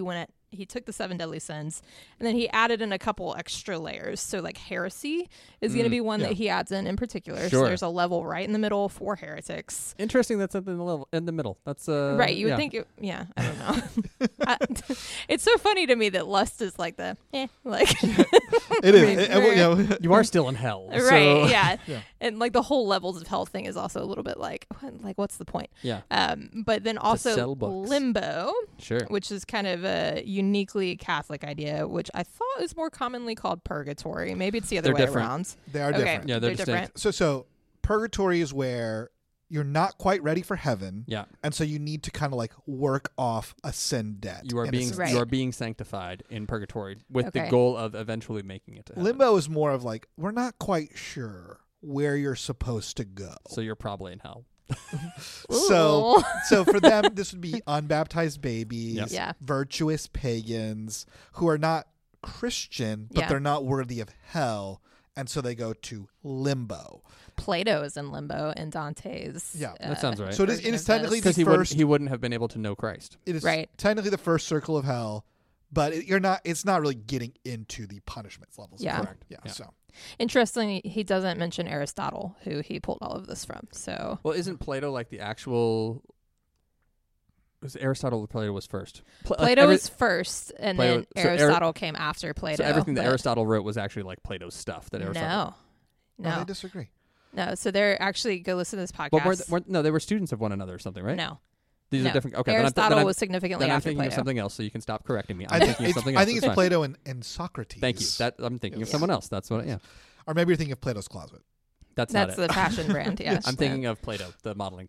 B: he took the seven deadly sins and then he added in a couple extra layers. So like heresy is going to
A: Mm,
B: be one
C: yeah.
B: that he adds in in particular.
A: Sure.
B: So there's a level right in the middle for heretics.
A: Interesting. That's in the level in the middle. That's uh,
B: right. You would
A: yeah.
B: think, it, yeah, I don't know. I, it's so funny to me that lust is like the, eh, like,
C: It is. It- it- you know,
A: you are still in hell.
B: right.
A: So,
B: Yeah.
C: Yeah.
B: And like the whole levels of hell thing is also a little bit like, what, like, what's the point?
A: yeah.
B: Um, but then also
A: sell books.
B: limbo,
A: Sure.
B: which is kind of a uniquely Catholic idea, which I thought is more commonly called purgatory. Maybe it's the other
A: They're
B: way
A: different.
B: around.
C: they are
B: Okay.
C: different.
A: Yeah, they're
B: They're
A: distinct.
B: different.
C: So, so purgatory is where you're not quite ready for heaven,
A: Yeah.
C: and so you need to kind of like work off a sin debt.
A: You are
C: in a
A: being
C: sense.
B: Right.
A: you are being sanctified in purgatory with the
B: Okay.
A: goal of eventually making it to heaven.
C: Limbo is more of like we're not quite sure where you're supposed to go.
A: So you're probably in hell.
C: So,
B: Ooh.
C: so for them, this would be unbaptized babies,
A: Yep.
B: Yeah.
C: virtuous pagans who are not Christian, but
B: Yeah.
C: they're not worthy of hell, and so they go to limbo.
B: Plato is in limbo in Dante's.
C: Yeah,
B: uh,
A: that sounds right.
C: So it is-
B: version
C: it is
B: of
C: technically
B: this.
A: Because he
C: first-
A: wouldn't he wouldn't have been able to know Christ.
C: It is
B: Right.
C: technically the first circle of hell, but it, you're not. It's not really getting into the punishment levels.
B: Yeah.
C: Correct. Yeah.
A: Yeah.
C: So
B: Interestingly, he doesn't mention Aristotle, who he pulled all of this from. So
A: Well, isn't Plato like the actual? Was Aristotle? Plato was first. Pla- like
B: Plato
A: every-
B: was first, and
A: Plato-
B: then
A: so Ari-
B: Aristotle came after Plato.
A: So everything that
B: but
A: Aristotle wrote was actually like Plato's stuff. That Aristotle.
B: no,
C: no,
B: no,
C: I disagree.
B: no. So they're actually go listen to this podcast.
A: But weren't, weren't, no, they were students of one another or something, right?
B: No,
A: These
B: no.
A: are different. Okay, then I'm, th-
B: Aristotle
A: then I'm,
B: was significantly
A: then I'm
B: after
A: thinking of
B: Plato.
A: something else. So you can stop correcting me.
C: I
A: I'm
C: think
A: thinking of
C: it's,
A: something
C: I
A: else.
C: think
A: That's
C: it's
A: fine.
C: Plato and, and Socrates.
A: Thank you. That I'm thinking of
C: Yeah.
A: someone else. That's what. Yeah,
C: Or maybe you're thinking of Plato's Closet.
A: that's,
B: That's
A: not it.
B: the fashion brand. Yeah,
A: I'm thinking of Plato, the modeling.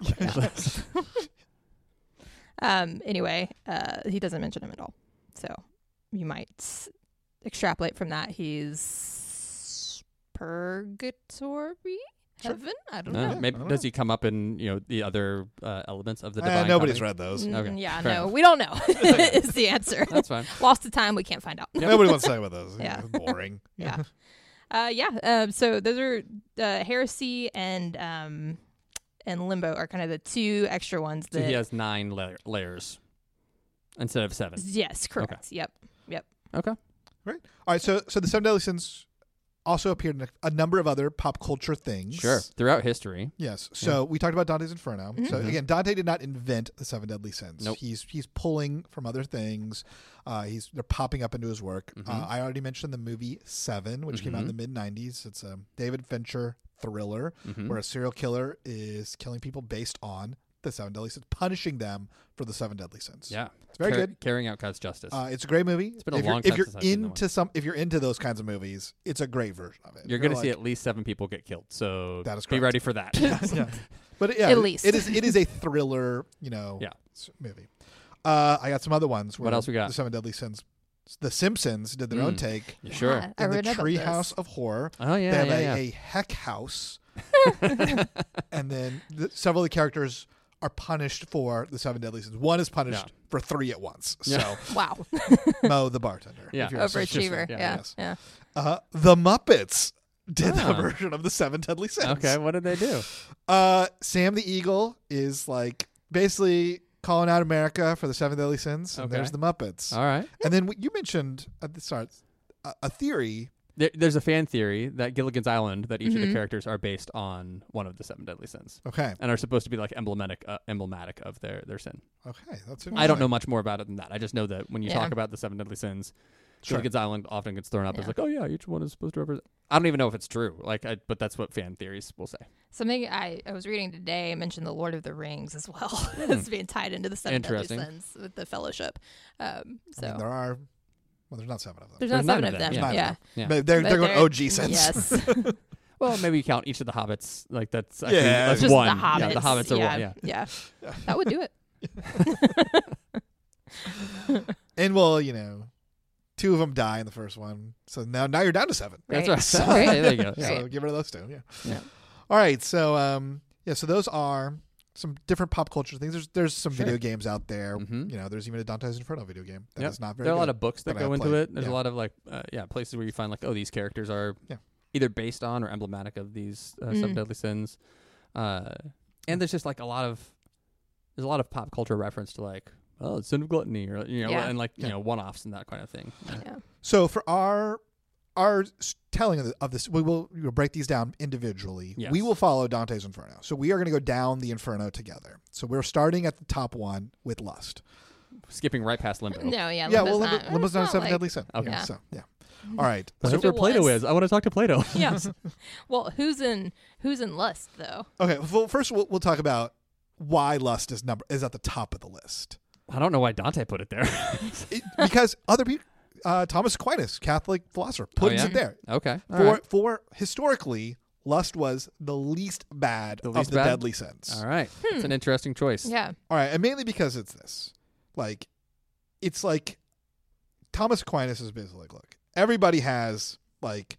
B: Um. Anyway, uh, he doesn't mention him at all. So you might extrapolate from that. He's purgatory,
C: Sure.
B: heaven. I don't
A: Uh,
B: know.
A: maybe
C: I don't
A: does he come up in you know the other uh, elements of the
C: Eh,
A: divine?
C: nobody's
A: comedy?
C: read those.
B: Mm,
A: Okay,
B: Yeah,
A: fair
B: no,
A: enough.
B: we don't know. Is the answer.
A: That's fine.
B: Lost to time. We can't find out.
A: Yep.
C: Nobody wants to talk about those.
B: Yeah.
C: It's boring.
B: Yeah. Uh, yeah. Um, so those are uh, heresy and um, and limbo are kind of the two extra ones
A: So
B: that.
A: he has nine la- layers instead of seven.
B: Yes, correct. Yep.
A: Okay.
C: All right. So, so the seven deadly sins also appeared in a, a number of other pop culture things.
A: Sure. Throughout history.
C: Yes. So we talked about Dante's Inferno. So
A: Mhm.
C: again, Dante did not invent the seven deadly sins.
A: Nope.
C: He's he's pulling from other things. Uh, he's they're popping up into his work.
A: Mhm.
C: Uh, I already mentioned the movie Seven, which came out in the
A: Mhm.
C: mid nineties. It's a David Fincher thriller
A: Mhm.
C: where a serial killer is killing people based on the seven deadly sins, punishing them for the seven deadly sins.
A: Yeah.
C: It's very
A: Car-
C: good.
A: Carrying out God's justice.
C: Uh, it's a great movie.
A: It's been a
C: if
A: long
C: you're,
A: time
C: if you're
A: since I've seen that
C: into some, if you're into those kinds of movies, it's a great version of it.
A: You're
C: If
A: going to see
C: like-
A: at least seven people get killed. So
C: That is
A: be
C: correct.
A: ready for that.
C: yeah. But yeah,
B: At
C: it-
B: least.
C: it is it is a thriller, you know,
A: Yeah.
C: s- movie. Uh, I got some other ones.
A: What
C: where
A: else we got?
C: The Seven Deadly Sins. The Simpsons did their own
A: Mm.
C: take.
A: You sure?
B: Yeah, I
C: In the
B: read about
C: Treehouse
B: this.
C: of Horror,
A: Oh yeah.
C: they have
A: yeah,
C: a,
A: yeah.
C: a heck house, and then the, several of the characters are punished for the Seven Deadly Sins. One is punished
A: Yeah.
C: for three at once.
A: Yeah.
B: Wow.
C: So Mo the bartender.
A: Yeah.
C: if you're a
B: Overachiever.
A: Yeah,
B: Yeah.
C: yes.
B: Yeah.
C: Uh, the Muppets did
A: Ah.
C: a version of the Seven Deadly Sins.
A: Okay. What did they do?
C: Uh, Sam the Eagle is like basically calling out America for the Seven Deadly Sins, and
A: Okay.
C: there's the Muppets.
A: All right.
C: And then you mentioned at the start a, a theory.
A: There, there's a fan theory that Gilligan's Island, that each of
B: Mhm.
A: the characters are based on one of the seven deadly sins,
C: Okay,
A: and are supposed to be like emblematic, uh, emblematic of their their sin.
C: okay, that's.
A: I don't know much more about it than that. I just know that when you
B: Yeah.
A: talk about the seven deadly sins,
C: Sure.
A: Gilligan's Island often gets thrown up as
B: Yeah.
A: like, oh yeah, each one is supposed to represent. I don't even know if it's true. Like, I, but that's what fan theories will say.
B: Something I, I was reading today mentioned the Lord of the Rings as well as being tied into the seven deadly
A: Interesting.
B: sins with the Fellowship. Um, so
C: I mean, there are. Well, there's not seven of them.
B: there's,
A: There's
B: not
A: nine
B: seven
A: of
B: of them.
A: them,
C: Nine
B: Yeah.
C: of
A: Yeah.
C: But they're
B: But
C: they're going
B: they're-
C: O G sins.
B: Yes.
A: Well, maybe you count each of the hobbits. Like that's actually,
C: Yeah,
A: that's
B: Just
A: one.
B: the hobbits.
A: Yeah, the hobbits are
B: yeah.
A: one. Yeah.
B: Yeah.
C: Yeah.
B: That would do it.
C: And well, you know, two of them die in the first one, so now now you're down to seven.
A: That's
B: Right.
A: right.
C: So-
A: Okay, there you go. Yeah.
C: So get rid of those two. Yeah.
A: Yeah.
C: All right. So um yeah. So those are some different pop culture things. There's there's some
A: Sure.
C: video games out there.
A: Mhm.
C: You know, there's even a Dante's Inferno video game that is
A: Yep.
C: not very.
A: There are a lot
C: good.
A: of books that
C: that I
A: go into
C: played.
A: it. There's
C: Yeah.
A: a lot of like, uh, yeah, places where you find like, oh, these characters are
C: Yeah.
A: either based on or emblematic of these uh,
B: Mm.
A: seven deadly sins. Uh, and there's just like a lot of there's a lot of pop culture reference to like oh, it's sin of gluttony, or you know,
B: Yeah.
A: and like you
C: Yeah.
A: know, one-offs and that kind of thing. Yeah.
B: Yeah.
C: So for our our s- telling of, the, of this, we will we will break these down individually.
A: Yes.
C: We will follow Dante's Inferno. So we are going to go down the Inferno together. So we're starting at the top one with lust.
A: Skipping right past limbo.
B: No, yeah.
C: yeah,
B: Limbo's
C: well,
B: not,
C: Limbo, Limbo's
B: it's
C: not a
B: not
C: seven
B: like-
C: deadly sin.
A: Okay.
C: Yeah,
B: Yeah.
C: so yeah. All right.
A: That's
C: So,
A: where
B: it
A: Plato
B: was.
A: is. I want to talk to Plato.
B: Yeah. Well, who's in who's in lust though?
C: okay. Well, first we'll, we'll talk about why lust is number is at the top of the list.
A: I don't know why Dante put it there.
C: It, because other people, uh, Thomas Aquinas, Catholic philosopher, puts
A: yeah?
C: it there.
A: Okay. All
C: For
A: right.
C: for historically, lust was the least bad
A: The
C: of
A: least
C: the
A: bad?
C: deadly sins.
A: All right. It's an interesting choice.
B: Yeah.
C: All right, and mainly because it's this. Like, it's like Thomas Aquinas is basically like, look, everybody has like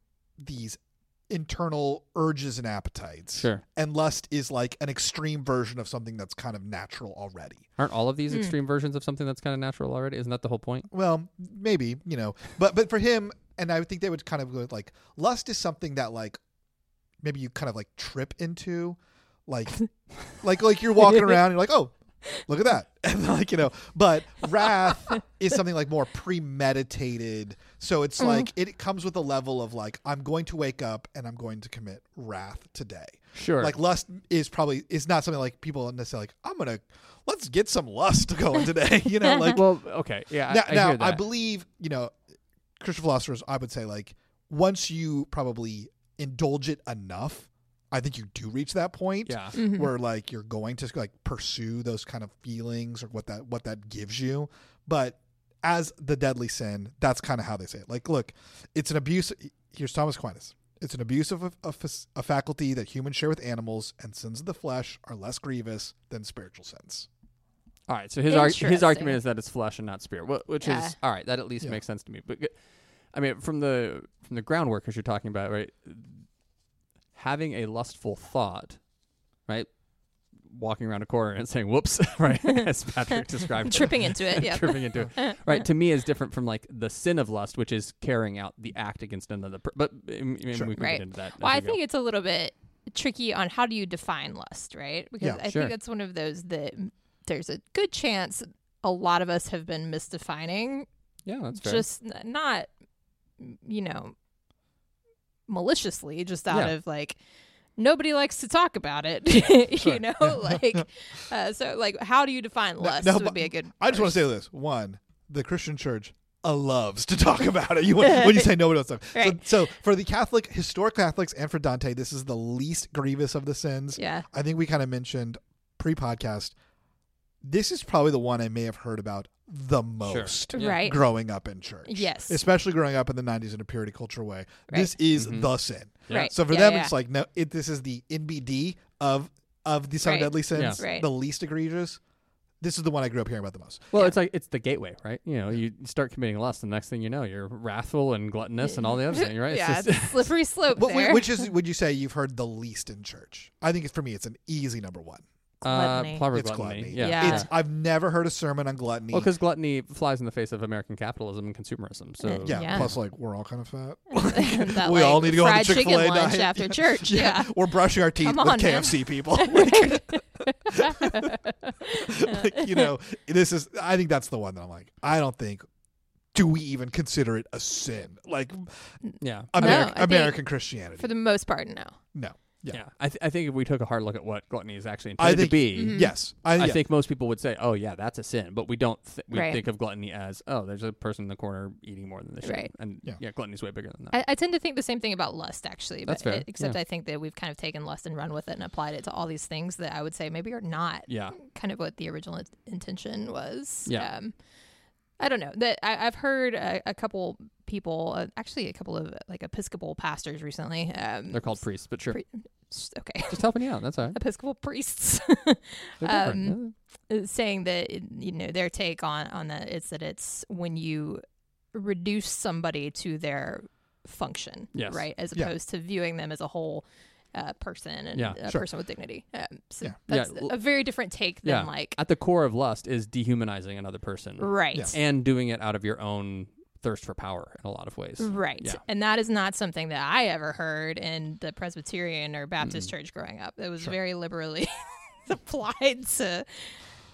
C: these internal urges and appetites.
A: Sure.
C: And lust is like an extreme version of something that's kind of natural already.
A: Aren't all of these
B: Hmm.
A: extreme versions of something that's kind of natural already? Isn't that the whole point?
C: Well, maybe, you know, but but for him, and I would think they would kind of go with, like, lust is something that like maybe you kind of like trip into, like like like you're walking around and you're like, oh, look at that, and like, you know, but wrath is something like more premeditated. So it's like it comes with a level of like, I'm going to wake up and I'm going to commit wrath today.
A: Sure.
C: Like lust is probably is not something like people necessarily like, I'm gonna let's get some lust going today. You know, like
A: well, okay. Yeah,
C: now,
A: I, I
C: now
A: hear that.
C: I believe, you know, Christian philosophers, I would say, like, once you probably indulge it enough, I think you do reach that point
A: yeah.
B: Mhm.
C: where like you're going to like pursue those kind of feelings or what that what that gives you. But as the deadly sin, that's kind of how they say it. Like, look, it's an abuse. Here's Thomas Aquinas. It's an abuse of a, a, a faculty that humans share with animals, and sins of the flesh are less grievous than spiritual sins.
A: All right. So his arg- his
B: Interesting.
A: argument is that it's flesh and not spirit, wh- which
B: Yeah.
A: is all right. That at least
C: Yeah.
A: makes sense to me. But g- I mean, from the from the groundwork as you're talking about, right? Having a lustful thought, right? Walking around a corner and saying "whoops," right? As Patrick described, it.
B: Tripping into it. Yeah.
A: tripping into it, right? To me, is different from like the sin of lust, which is carrying out the act against another. Per- but I mean,
C: Sure.
A: we can
B: Right.
A: get into that. as
B: Well, I
A: we go.
B: think it's a little bit tricky on how do you define lust, right? Because
C: Yeah,
B: I
A: sure.
B: think that's one of those that there's a good chance a lot of us have been misdefining,
A: yeah, that's fair.
B: just n- not, you know, maliciously, just out
A: Yeah.
B: of like nobody likes to talk about it,
C: Sure.
B: you know, like uh, so like how do you define lust
C: no,
B: would
C: but
B: be a good.
C: I just want to
B: first-
C: say this. One, the Christian church uh, loves to talk about it. You when you say nobody wants to.
B: Right.
C: So, so for the Catholic, historic Catholics, and for Dante, this is the least grievous of the sins.
B: Yeah.
C: I think we kind of mentioned pre-podcast. This is probably the one I may have heard about the most
A: Yeah.
B: Right.
C: growing up in church.
B: Yes.
C: especially growing up in the nineties in a purity culture way.
B: Right.
C: This is
A: Mhm.
C: the sin.
A: Yeah.
B: Right.
C: So for
B: Yeah,
C: them,
B: yeah.
C: it's like no. It, this is the N B D of of the seven
B: Right.
C: deadly sins,
A: Yeah.
B: Right.
C: the least egregious. This is the one I grew up hearing about the most.
A: Well,
B: Yeah.
A: it's like it's the gateway, right? You know, you start committing lust, and the next thing you know, you're wrathful and gluttonous and all the other things, right? It's
B: yeah,
A: just-
B: it's a slippery slope
C: What,
B: there.
C: which is would you say you've heard the least in church? I think it's for me. It's an easy number one.
A: uh,
B: Gluttony.
A: probably
C: It's
A: gluttony.
C: gluttony.
A: Yeah.
B: Yeah.
C: It's I've never heard a sermon on gluttony.
A: Well, because gluttony flies in the face of American capitalism and consumerism. So
B: Uh,
C: yeah,
B: Yeah.
C: Plus, like we're all kind of fat.
B: That,
C: we
B: like,
C: all need to go on
B: fried
C: the
B: chicken
C: Chick-fil-A
B: lunch
C: diet.
B: after church. Yeah.
C: We're brushing our teeth
B: Come
C: with
B: on,
C: K
B: man.
C: F C people. Like, you know, this is. I think that's the one that I'm like. I don't think. Do we even consider it a sin? Like
A: yeah,
B: No,
C: Ameri-
B: I think
C: American Christianity?
B: For the most part, no.
C: no. Yeah.
A: yeah. I, th- I think if we took a hard look at what gluttony is actually
C: I
A: intended
C: think-
A: to be,
B: Mhm.
C: Yes. I,
A: I
C: yeah.
A: think most people would say, "Oh, yeah, that's a sin," but we don't. Th- we
B: Right.
A: think of gluttony as, "Oh, there's a person in the corner eating more than they should,"
B: Right.
A: and
C: Yeah.
A: yeah, gluttony's way bigger than that.
B: I, I tend to think the same thing about lust, actually.
A: That's
B: but
A: fair,
B: it- except
A: yeah.
B: I think that we've kind of taken lust and run with it and applied it to all these things that I would say maybe are not
A: yeah,
B: kind of what the original in- intention was.
A: Yeah.
B: Um, I don't know. That I, I've heard a, a couple people, uh, actually a couple of like Episcopal pastors recently. Um,
A: they're called priests, but sure,
B: Pre- s- okay,
A: just helping you out. That's all right.
B: Episcopal priests.
A: They're different.
B: Um, uh, saying that you know their take on on that is that it's when you reduce somebody to their function,
A: Yes.
B: right, as
C: Yeah.
B: opposed to viewing them as a whole uh, person and
A: Yeah.
B: a
C: Sure.
B: person with dignity. Um, so
C: Yeah.
B: that's
A: Yeah, l-
B: a very different take than
A: yeah.
B: like
A: At the core of lust is dehumanizing another person
B: right,
C: Yeah.
A: and doing it out of your own thirst for power in a lot of ways.
B: right,
A: Yeah.
B: and that is not something that I ever heard in the Presbyterian or Baptist church growing up. It was
C: Sure.
B: very liberally applied to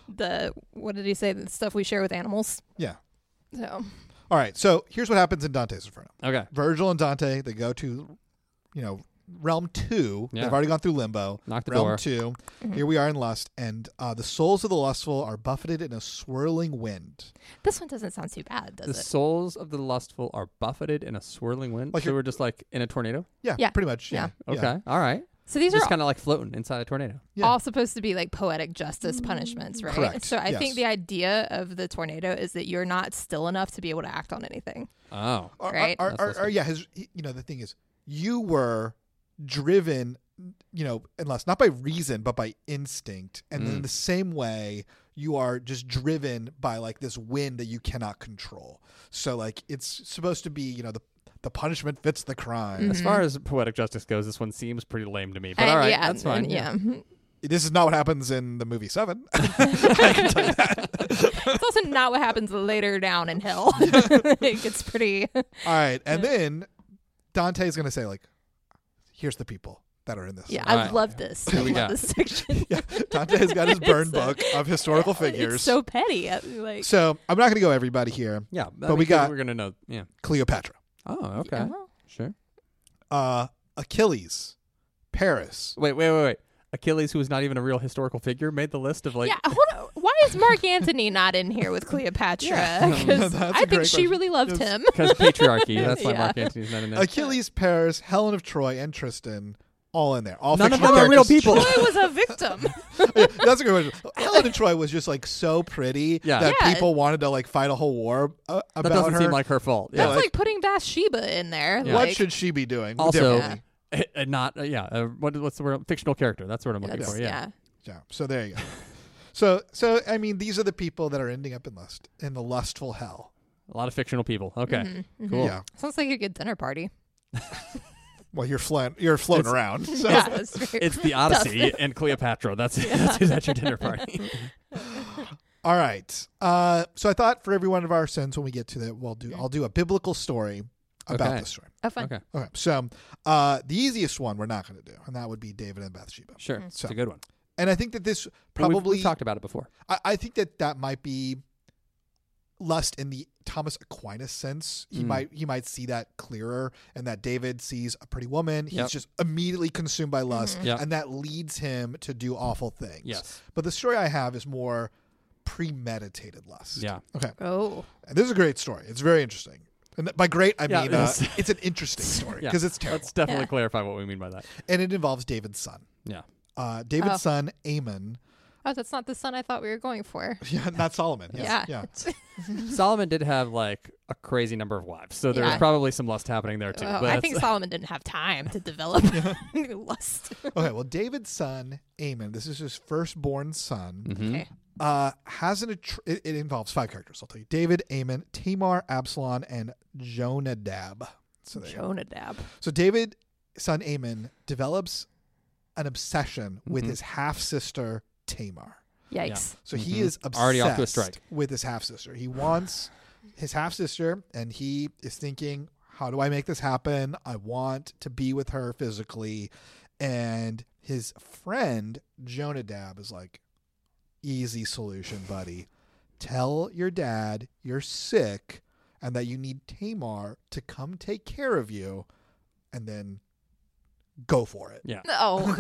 B: the what did he say? The stuff we share with animals.
C: Yeah.
B: So
C: All right. So here's what happens in Dante's Inferno.
A: Okay.
C: Virgil and Dante, they go to, you know, realm two.
A: Yeah.
C: They've already gone through limbo.
A: Knock the
C: realm
A: door.
C: two.
B: Mhm.
C: Here we are in lust, and uh, the souls of the lustful are buffeted in a swirling wind.
B: this one doesn't sound too bad, does
A: The
B: it?
A: souls of the lustful are buffeted in a swirling wind.
C: Like
A: so
C: you're-
A: we're just like in a tornado?
C: Yeah,
B: Yeah.
C: pretty much. Yeah.
B: Yeah.
A: Okay. All right.
B: So these
A: Just
B: are
A: kind of like floating inside a tornado.
C: Yeah.
B: all supposed to be like poetic justice punishments, right?
C: Correct,
B: So I
C: yes.
B: think the idea of the tornado is that you're not still enough to be able to act on anything.
A: Oh.
C: Or,
B: Right.
C: or,
A: That's
C: or,
A: what's
C: or,
A: good.
C: yeah, his, he- you know, the thing is, you were driven, you know, unless not by reason, but by instinct. And then in
A: Mm.
C: the same way, you are just driven by like this wind that you cannot control. So like it's supposed to be, you know, the the punishment fits the crime.
A: As
B: Mhm.
A: far as poetic justice goes, this one seems pretty lame to me. But
B: And
A: all right,
B: yeah,
A: that's fine.
B: and yeah.
C: This is not what happens in the movie Seven. I can tell you that.
B: It's also not what happens later down in hell. It gets pretty.
C: All right, and then Dante's gonna say like, "Here's the people that are in this."
B: Yeah,
A: All
B: I
A: right.
B: love this.
A: Here
B: I
A: we
B: love
A: go.
B: this section.
C: Yeah, Dante's got his burn
B: It's,
C: book of historical figures.
B: It's so petty. I- Like,
C: So I'm not going to go everybody here.
A: Yeah.
C: But we got-
A: We're going to know. Yeah.
C: Cleopatra,
A: Oh, okay.
B: oh,
A: Sure.
C: uh, Achilles, Paris.
A: Wait, wait, wait, wait. Achilles, who is not even a real historical figure, made the list of like.
B: yeah. Hold on. Why is Mark Antony not in here with Cleopatra?
C: Yeah.
B: 'Cause
C: That's a
B: I think
C: great
B: she
C: question.
B: really loved
C: Yes.
B: him.
A: Because patriarchy. That's why
B: Yeah.
A: Mark Antony's not in there.
C: Achilles, Paris, Helen of Troy, and Tristan, all in there. All
A: None of
C: fictional
A: them are real
C: characters.
A: people.
B: Troy was a victim.
C: Yeah, that's a good question. Helen of Troy was just like so pretty
A: Yeah.
C: that
B: Yeah.
C: people wanted to like fight a whole war uh,
A: That
C: about
A: doesn't
C: her.
A: seem like her fault.
C: Yeah,
B: That's
A: Yeah.
B: like,
C: like-
B: putting Bathsheba in there.
A: Yeah.
C: what
B: Like,
C: should she be doing?
A: Also,
C: differently?
A: Uh, not uh, yeah. Uh, what, what's the word? Fictional character. That's what I'm looking
B: that's-
A: for. Yeah.
C: Yeah. So there you go. So so I mean, these are the people that are ending up in lust in the lustful hell.
A: A lot of fictional people. Okay.
B: Mhm, mhm.
A: Cool.
C: Yeah.
B: Sounds like a good dinner party.
C: Well, you're flying, you're floating
A: It's-
C: around. So.
B: Yeah, that's very
A: It's the Odyssey and Cleopatra. That's that's who's at your dinner party.
C: All right. Uh, so I thought for every one of our sins, when we get to that, we'll do. I'll do a biblical story about
A: Okay.
C: this story.
B: Oh, fun.
A: Okay.
C: Okay. So uh, the easiest one we're not going to do, and that would be David and Bathsheba.
A: Sure.
B: Mhm.
A: It's
C: So-
A: a good one.
C: And I think that this
A: But we've-
C: probably
A: we've talked about it before.
C: I, I think that that might be lust in the Thomas Aquinas sense. He
A: Mm.
C: might he might see that clearer, and that David sees a pretty woman. He's
A: Yep.
C: just immediately consumed by lust,
B: Mhm.
A: Yep.
C: and that leads him to do awful things.
A: Yes.
C: But the story I have is more premeditated lust.
A: Yeah.
C: Okay.
B: Oh.
C: And this is a great story. It's very interesting. And by great, I
A: Yeah,
C: mean
A: yes.
C: uh, it's an interesting story
A: Yeah.
C: because it's terrible,
A: Let's definitely
B: Yeah.
A: clarify what we mean by that.
C: and it involves David's son.
A: Yeah.
C: Uh, David's
B: Oh.
C: son, Amon.
B: Oh, that's not the son I thought we were going for.
C: Yeah, not Solomon. Yes.
B: Yeah.
C: Yeah.
A: Solomon did have like a crazy number of wives, so there was
B: Yeah.
A: probably some lust happening there too.
B: Oh,
A: but
B: I
A: that's-
B: think Solomon didn't have time to develop lust.
C: Okay. Well, David's son, Amon. This is his firstborn son.
A: Mhm.
B: Okay.
C: Uh, has an attr- it, it involves five characters. I'll tell you: David, Amon, Tamar, Absalom, and Jonadab. So there you go.
B: Jonadab.
C: So David, son Amon, develops an obsession with
A: Mhm.
C: his half sister Tamar.
B: Yikes.
C: So he
A: Mhm.
C: is obsessed
A: Already off to a strike.
C: with his half sister. He wants his half sister, and he is thinking, "How do I make this happen? I want to be with her physically." And his friend Jonadab is like, "Easy solution, buddy. Tell your dad you're sick and that you need Tamar to come take care of you, and then go for it."
A: Yeah.
B: Oh.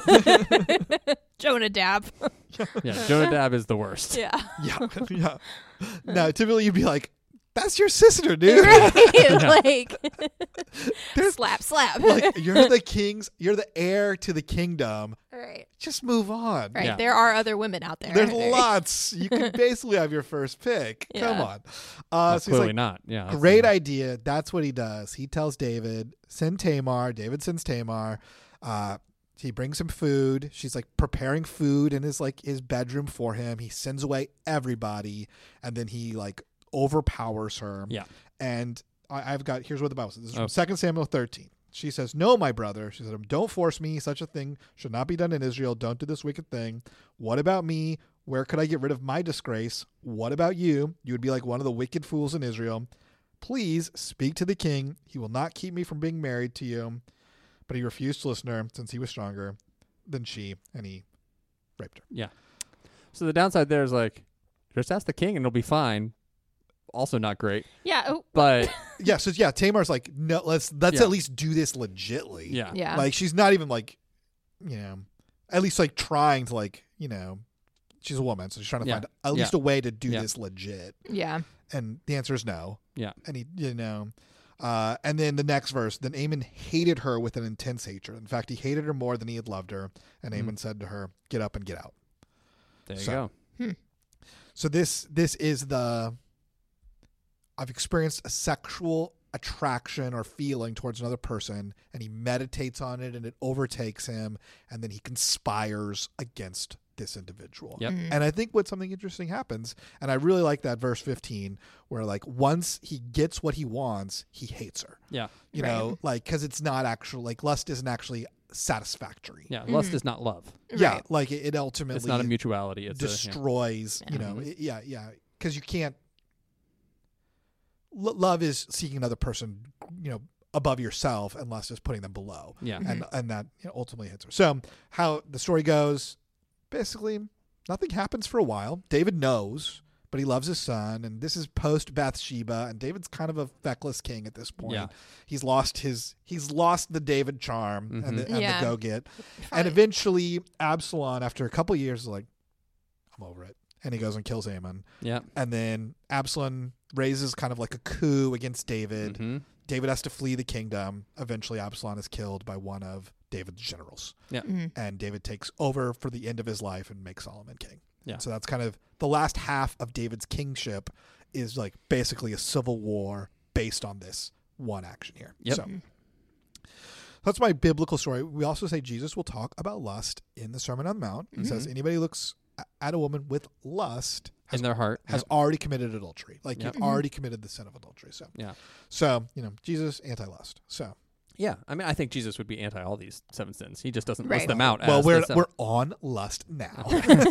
B: Jonadab.
A: Yeah. Jonadab is the worst.
B: Yeah.
C: Yeah, yeah. No, typically you'd be like, "That's your sister, dude."
B: Right. Like
C: There's-
B: slap, slap.
C: Like, you're the king's, you're the heir to the kingdom.
B: right.
C: Just move on.
B: Right.
A: Yeah.
B: There are other women out there.
C: There's
B: There-
C: lots. You can basically have your first pick. Come
B: Yeah.
C: on. Uh,
A: Well,
C: so he's
A: clearly
C: like,
A: not. Yeah. that's
C: great
A: the-
C: idea. That's what he does. He tells David, send Tamar. David sends Tamar. Uh, he brings him food. She's like preparing food in his like his bedroom for him. He sends away everybody, and then he like overpowers her.
A: Yeah.
C: And I, I've got here's what the Bible says. This is from
A: Oh.
C: Second Samuel thirteen. She says, "No, my brother." She said, "Don't force me. Such a thing should not be done in Israel. Don't do this wicked thing. What about me? Where could I get rid of my disgrace? What about you? You would be like one of the wicked fools in Israel. Please speak to the king. He will not keep me from being married to you." But he refused to listen to her since he was stronger than she, and he raped her.
A: Yeah. So the downside there is like, just ask the king and it'll be fine. Also not great.
B: Yeah. Oh,
A: But
C: Yeah, so yeah, Tamar's like, no, let's let's
A: Yeah.
C: at least do this legitly.
A: yeah.
B: yeah.
C: Like she's not even like, you know, at least like trying to like, you know, she's a woman, so she's trying to
A: Yeah.
C: find at
A: Yeah.
C: least a way to do
A: Yeah.
C: this legit.
B: yeah.
C: And the answer is no.
A: Yeah.
C: And he, you know, uh, and then the next verse, then Aemon hated her with an intense hatred. In fact, he hated her more than he had loved her. And
A: Mhm.
C: Aemon said to her, "Get up and get out."
A: There you
C: So-
A: go.
C: So this this is the I've experienced a sexual attraction or feeling towards another person, and he meditates on it and it overtakes him, and then he conspires against this individual.
A: Yep.
B: Mhm.
C: And I think what something interesting happens, and I really like that verse fifteen, where like once he gets what he wants, he hates her.
A: Yeah.
C: You
B: Right.
C: know, like because it's not actually like lust isn't actually satisfactory.
A: Yeah. Lust
B: Mhm.
A: is not love.
C: Yeah,
B: Right.
C: like it, it ultimately
A: It's not a mutuality. It's a, yeah.
C: destroys.
B: Yeah.
C: You know,
A: Mhm.
C: it- yeah, yeah, because you can't. L- love is seeking another person, you know, above yourself, and lust is putting them below,
A: Yeah.
B: Mhm.
C: and and that you know, ultimately hits her. So how the story goes, basically, nothing happens for a while. David knows, but he loves his son, and this is post Bathsheba, and David's kind of a feckless king at this point.
A: Yeah.
C: He's lost his he's lost the David charm
A: Mhm.
C: and the, and
B: Yeah.
C: the go get. And
B: Probably-
C: eventually, Absalom, after a couple years, is like, I'm over it. And he goes and kills Aemon.
A: Yeah.
C: And then Absalom raises kind of like a coup against David.
A: hmm
C: David has to flee the kingdom. Eventually, Absalom is killed by one of David's generals.
B: Mhm.
C: And David takes over for the end of his life and makes Solomon king.
A: Yeah.
C: So that's kind of the last half of David's kingship is like basically a civil war based on this one action here.
A: Yep.
C: So that's my biblical story. We also say Jesus will talk about lust in the Sermon on the Mount. He says anybody who looks a- at a woman with lust has,
A: In their heart.
C: has already committed adultery. Like
A: Yep.
C: you've already committed the sin of adultery. So
A: Yeah.
C: so you know Jesus anti-lust. So
A: Yeah. I mean, I think Jesus would be anti all these seven sins. He just doesn't
B: Right.
A: list them out.
C: well
A: as
C: we're
A: the seven.
C: we're on lust now.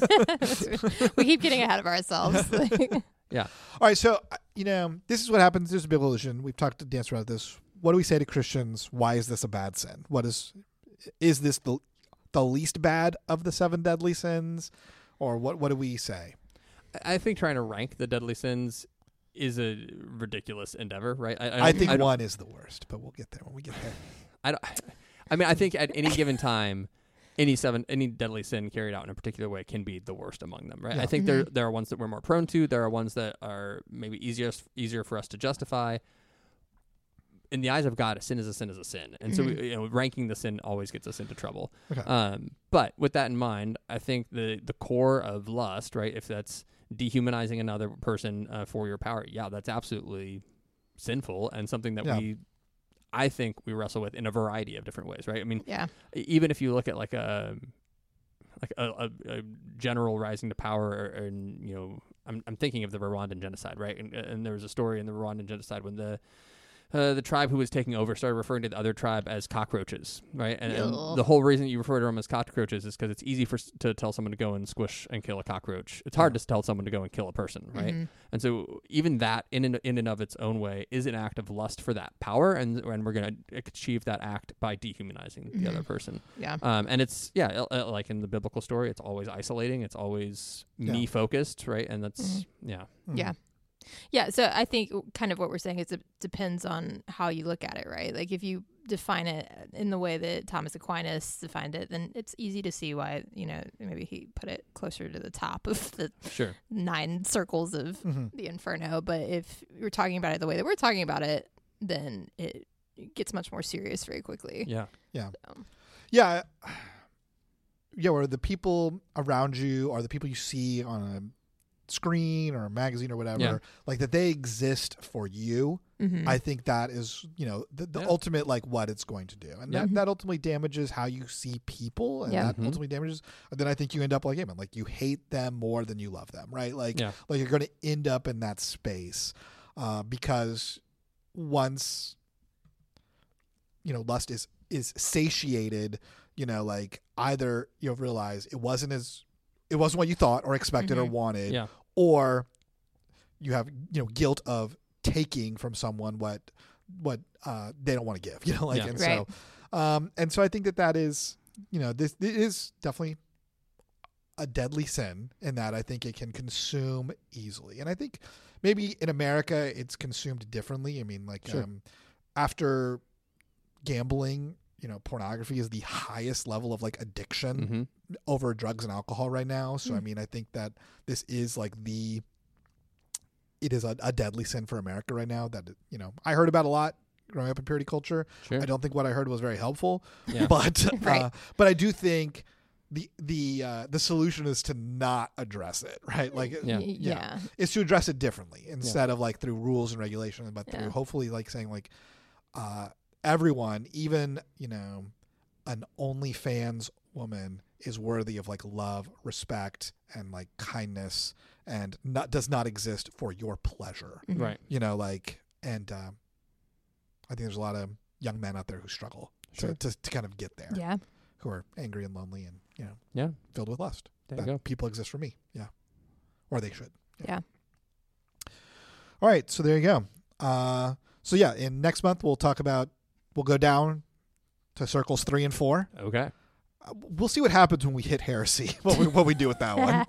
B: we keep getting ahead of ourselves.
A: Yeah.
C: All right, so uh, you know this is what happens. There's a biblical illusion. We've talked to Dan about this. What do we say to Christians? Why is this a bad sin? What is is this the the least bad of the seven deadly sins, or what? What do we say?
A: I think trying to rank the deadly sins is a ridiculous endeavor, right? I, I, don't-
C: I think
A: I don't-
C: one is the worst, but we'll get there when we get there.
A: I don't. I mean, I think at any given time, any seven, any deadly sin carried out in a particular way can be the worst among them, right?
C: Yeah.
A: I think there
B: Mhm.
A: there are ones that we're more prone to. There are ones that are maybe easier easier for us to justify. In the eyes of God, a sin is a sin is a sin, and so
B: Mhm.
A: we, you know, ranking the sin always gets us into trouble.
C: Okay.
A: Um, but with that in mind, I think the the core of lust, right? If that's dehumanizing another person uh, for your power, yeah, that's absolutely sinful and something that
C: Yeah.
A: we, I think, we wrestle with in a variety of different ways, right? I mean,
B: yeah.
A: e- even if you look at like a like a, a, a general rising to power, or, or, and you know, I'm I'm thinking of the Rwandan genocide, right? And, and there was a story in the Rwandan genocide when the uh, the tribe who was taking over started referring to the other tribe as cockroaches, right? And, and
B: Ugh.
A: the whole reason you refer to them as cockroaches is because it's easy for s- to tell someone to go and squish and kill a cockroach. It's hard
C: Yeah.
A: to tell someone to go and kill a person, right?
B: Mhm.
A: And so even that, in and, in and of its own way, is an act of lust for that power, and and we're going to achieve that act by dehumanizing the other
B: Mhm.
A: person.
B: Yeah.
A: Um, and it's yeah, uh, uh, like in the biblical story, it's always isolating. It's always
C: Yeah.
A: me focused, right? And that's
B: Mhm.
A: yeah,
C: Mm.
B: Yeah. Yeah. So I think kind of what we're saying is it depends on how you look at it, right? Like if you define it in the way that Thomas Aquinas defined it, then it's easy to see why, you know, maybe he put it closer to the top of the
A: sure,
B: nine circles of
C: Mhm.
B: the Inferno. But if you're talking about it the way that we're talking about it, then it gets much more serious very quickly.
A: yeah,
B: So,
C: Yeah. Yeah, or the people around you or the people you see on a screen or a magazine or whatever,
A: Yeah.
C: like that they exist for you.
B: mhm.
C: I think that is, you know, the, the
A: Yeah.
C: ultimate, like what it's going to do. And
A: Yeah.
C: that, that ultimately damages how you see people. And
B: Yeah.
C: that
A: Mhm.
C: ultimately damages, and then I think you end up like Aemon, like you hate them more than you love them, right? Like,
A: Yeah.
C: like you're going to end up in that space uh, because once, you know, lust is, is satiated, you know, like either you'll realize it wasn't as, it wasn't what you thought or expected or
B: Mhm.
C: wanted,
A: Yeah.
C: or you have, you know, guilt of taking from someone what what uh, they don't want to give, you know, like,
A: Yeah.
C: and
B: Right.
C: so, um, and so I think that that is, you know, this, this is definitely a deadly sin in that I think it can consume easily. And I think maybe in America it's consumed differently. I mean, like
A: Sure.
C: um, after gambling, you know, pornography is the highest level of like addiction
A: Mm-hmm.
C: over drugs and alcohol right now. So, I
B: Mm.
C: mean, I think that this is like the, it is a, a deadly sin for America right now that, you know, I heard about a lot growing up in purity culture.
A: Sure.
C: I don't think what I heard was very helpful,
A: Yeah.
C: but,
B: Right.
C: uh, but I do think the, the, uh, the solution is to not address it, right? Like,
A: Yeah.
B: Y-
C: yeah.
B: yeah.
C: is to address it differently instead of like through rules and regulation, but through
B: Yeah.
C: hopefully like saying like, uh, everyone, even, you know, an OnlyFans woman is worthy of like love, respect, and like kindness, and not does not exist for your pleasure.
B: Mhm.
A: Right.
C: You know, like, and um, I think there's a lot of young men out there who struggle
A: Sure.
C: to, to to kind of get there,
B: Yeah.
C: who are angry and lonely, and you know,
A: Yeah.
C: filled with lust.
A: There you
C: That
A: go.
C: people exist for me, yeah, or they should.
B: Yeah.
C: All right, so there you go. Uh, so yeah, in next month we'll talk about we'll go down to circles three and four.
A: Okay.
C: Uh, we'll see what happens when we hit heresy. what we what we do with that one.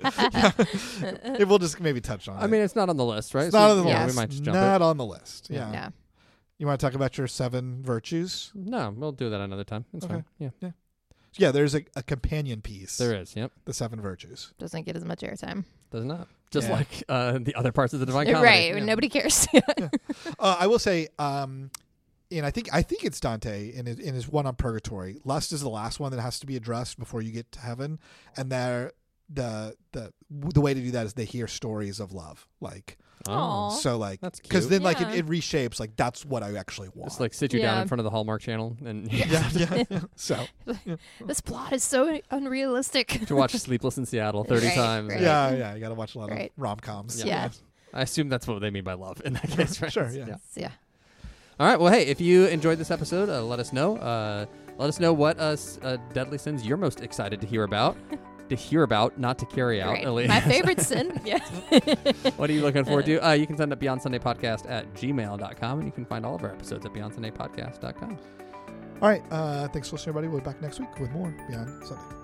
C: It will just maybe touch on.
A: I
C: it.
A: mean, it's not on the list, right?
C: it's not
A: So,
C: on the
A: yeah,
C: list.
A: We might just jump
C: not
A: it.
C: on the list.
A: Yeah.
C: Yeah.
B: Yeah.
C: You want to talk about your seven virtues?
A: No, we'll do that another time. It's
C: Okay.
A: fine. Yeah.
C: Yeah, there's a, a companion piece.
A: There is. Yep.
C: The seven virtues.
B: Doesn't get as much airtime.
A: Does not. Just
C: Yeah.
A: like uh, the other parts of the Divine Comedy.
B: Right.
C: yeah.
B: Nobody cares.
C: Uh, I will say, um, and I think I think it's Dante in his, in his one on purgatory. Lust is the last one that has to be addressed before you get to heaven, and there the the the way to do that is they hear stories of love, like
A: Oh.
B: Aw.
C: so like
A: That's
C: because
A: cute.
C: then like it,
B: Yeah.
C: it reshapes like that's what I actually want.
A: Just like sit you down
B: Yeah.
A: in front of the Hallmark Channel and
C: yeah, yeah, yeah. So
B: This plot is so unrealistic.
A: to watch Sleepless in Seattle thirty
B: Right,
A: times.
B: right.
C: yeah, yeah, you got to watch a lot
B: Right.
C: of rom coms.
B: Yeah.
A: I assume that's what they mean by love in that case, right?
C: Sure, yeah.
B: Yeah.
A: All right. Well, hey, if you enjoyed this episode, uh, let us know. Uh, let us know what uh, s- uh, deadly sins you're most excited to hear about. To hear about, not to carry out.
B: Right.
A: at least.
B: My favorite sin. Yeah.
A: What are you looking forward to? Uh, you can send it beyond sunday podcast at gmail dot com, and you can find all of our episodes at beyond sunday podcast dot com.
C: All right. Uh, thanks for listening, everybody. We'll be back next week with more Beyond Sunday.